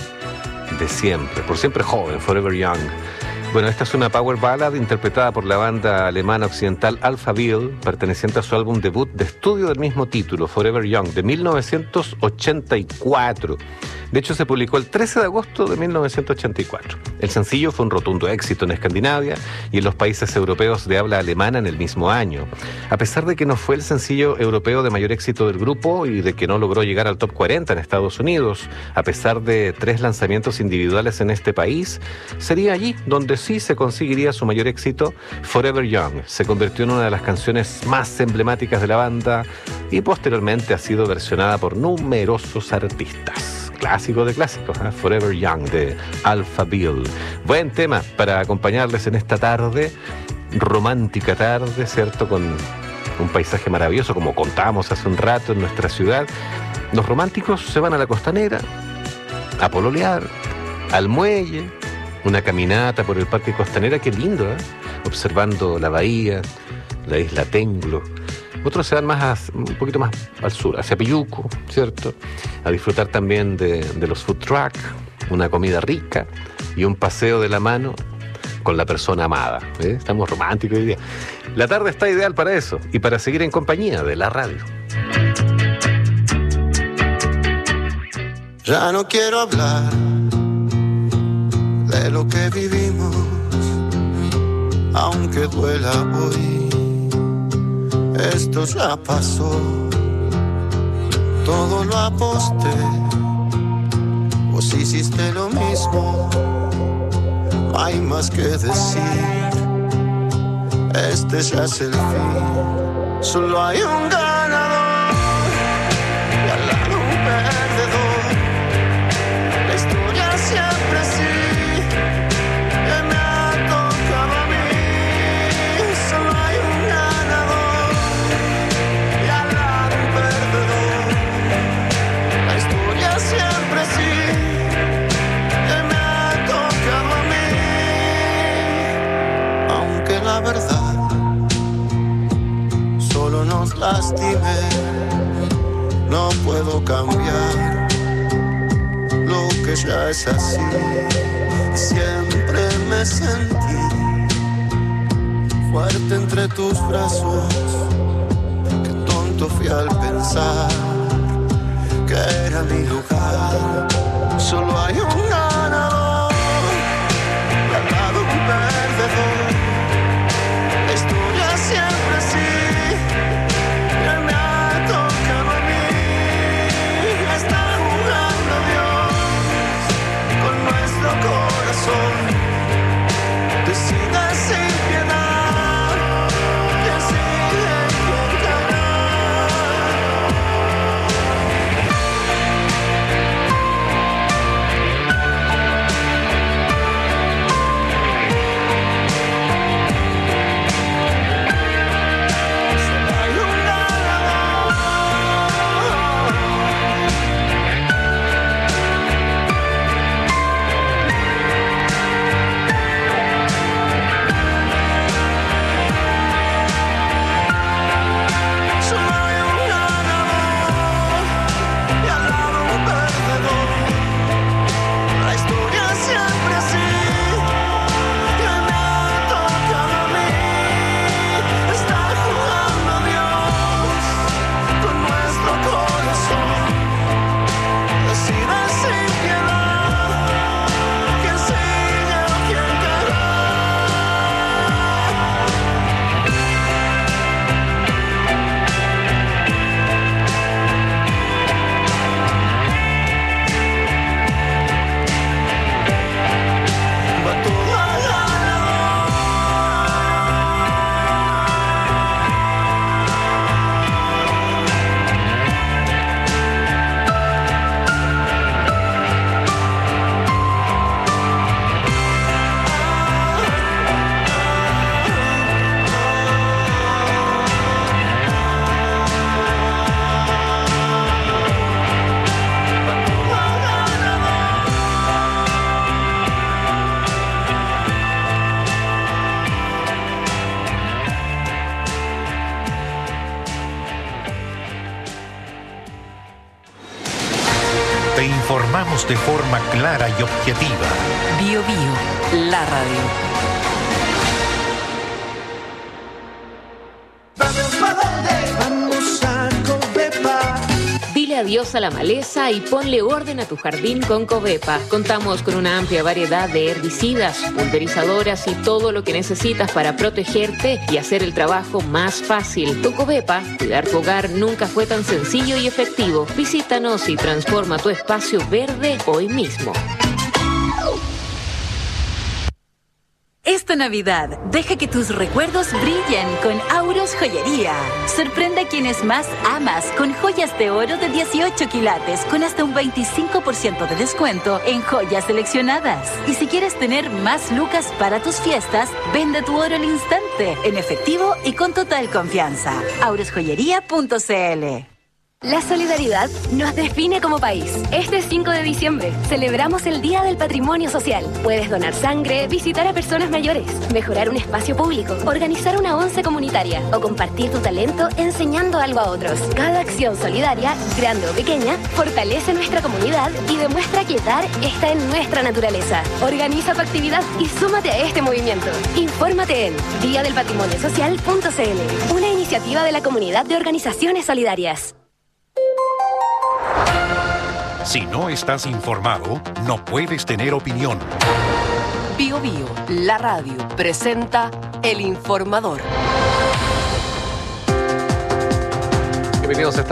de siempre, por siempre joven, Forever Young. Bueno, esta es una power ballad interpretada por la banda alemana occidental Alphaville, perteneciente a su álbum debut de estudio del mismo título, Forever Young, de mil novecientos ochenta y cuatro. De hecho, se publicó el trece de agosto de mil novecientos ochenta y cuatro. El sencillo fue un rotundo éxito en Escandinavia y en los países europeos de habla alemana en el mismo año. A pesar de que no fue el sencillo europeo de mayor éxito del grupo y de que no logró llegar al top cuarenta en Estados Unidos, a pesar de tres lanzamientos individuales en este país, sería allí donde sí se conseguiría su mayor éxito. Forever Young se convirtió en una de las canciones más emblemáticas de la banda y posteriormente ha sido versionada por numerosos artistas. Clásico de clásicos, ¿eh? Forever Young de Alpha Bill. Buen tema para acompañarles en esta tarde, romántica tarde, ¿cierto? Con un paisaje maravilloso, como contábamos hace un rato en nuestra ciudad. Los románticos se van a la costanera a pololear, al muelle, una caminata por el parque costanera, qué lindo, ¿eh? Observando la bahía, la isla Tenglo. Otros se van más a, un poquito más al sur, hacia Piyuco, ¿cierto? A disfrutar también de, de los food truck, una comida rica y un paseo de la mano con la persona amada. ¿eh? Estamos románticos hoy día. La tarde está ideal para eso y para seguir en compañía de la radio. Ya no quiero hablar de lo que vivimos, aunque duela hoy. Esto ya pasó, todo lo aposté, vos hiciste lo mismo, no hay más que decir, este ya es el fin, solo hay un ganador y al lado un perdedor, la historia siempre así. La verdad solo nos lastimé, no puedo cambiar lo que ya es así. Siempre me sentí fuerte entre tus brazos, qué tonto fui al pensar que era mi lugar. Solo hay un ganador y al lado un perdedor. Siempre sí, ya me ha tocado a mí. Está jugando Dios con nuestro corazón. Decide sin piedad quién sigue y quién Te informamos de forma clara y objetiva. Bio Bio, la radio. Vamos a Covepa. Dile a adiós a la maleza y ponle orden a tu jardín con Covepa. Contamos con una amplia variedad de herbicidas, pulverizadoras y todo lo que necesitas para protegerte y hacer el trabajo más fácil. Con Covepa, cuidar tu hogar nunca fue tan sencillo y efectivo. Visítanos y transforma tu espacio verde hoy mismo. Esta Navidad, deja que tus recuerdos brillen con Auros Joyería. Sorprende a quienes más amas con joyas de oro de dieciocho quilates con hasta un veinticinco por ciento de descuento en joyas seleccionadas. Y si quieres tener más lucas para tus fiestas, vende tu oro al instante, en efectivo y con total confianza. auros joyería punto c l. La solidaridad nos define como país. Este cinco de diciembre celebramos el Día del Patrimonio Social. Puedes donar sangre, visitar a personas mayores, mejorar un espacio público, organizar una once comunitaria o compartir tu talento enseñando algo a otros. Cada acción solidaria, grande o pequeña, fortalece nuestra comunidad y demuestra que dar está en nuestra naturaleza. Organiza tu actividad y súmate a este movimiento. Infórmate en día del patrimonio social punto c l, una iniciativa de la Comunidad de Organizaciones Solidarias. Si no estás informado, no puedes tener opinión. Bio Bio, la radio, presenta El Informador. Bienvenidos a esta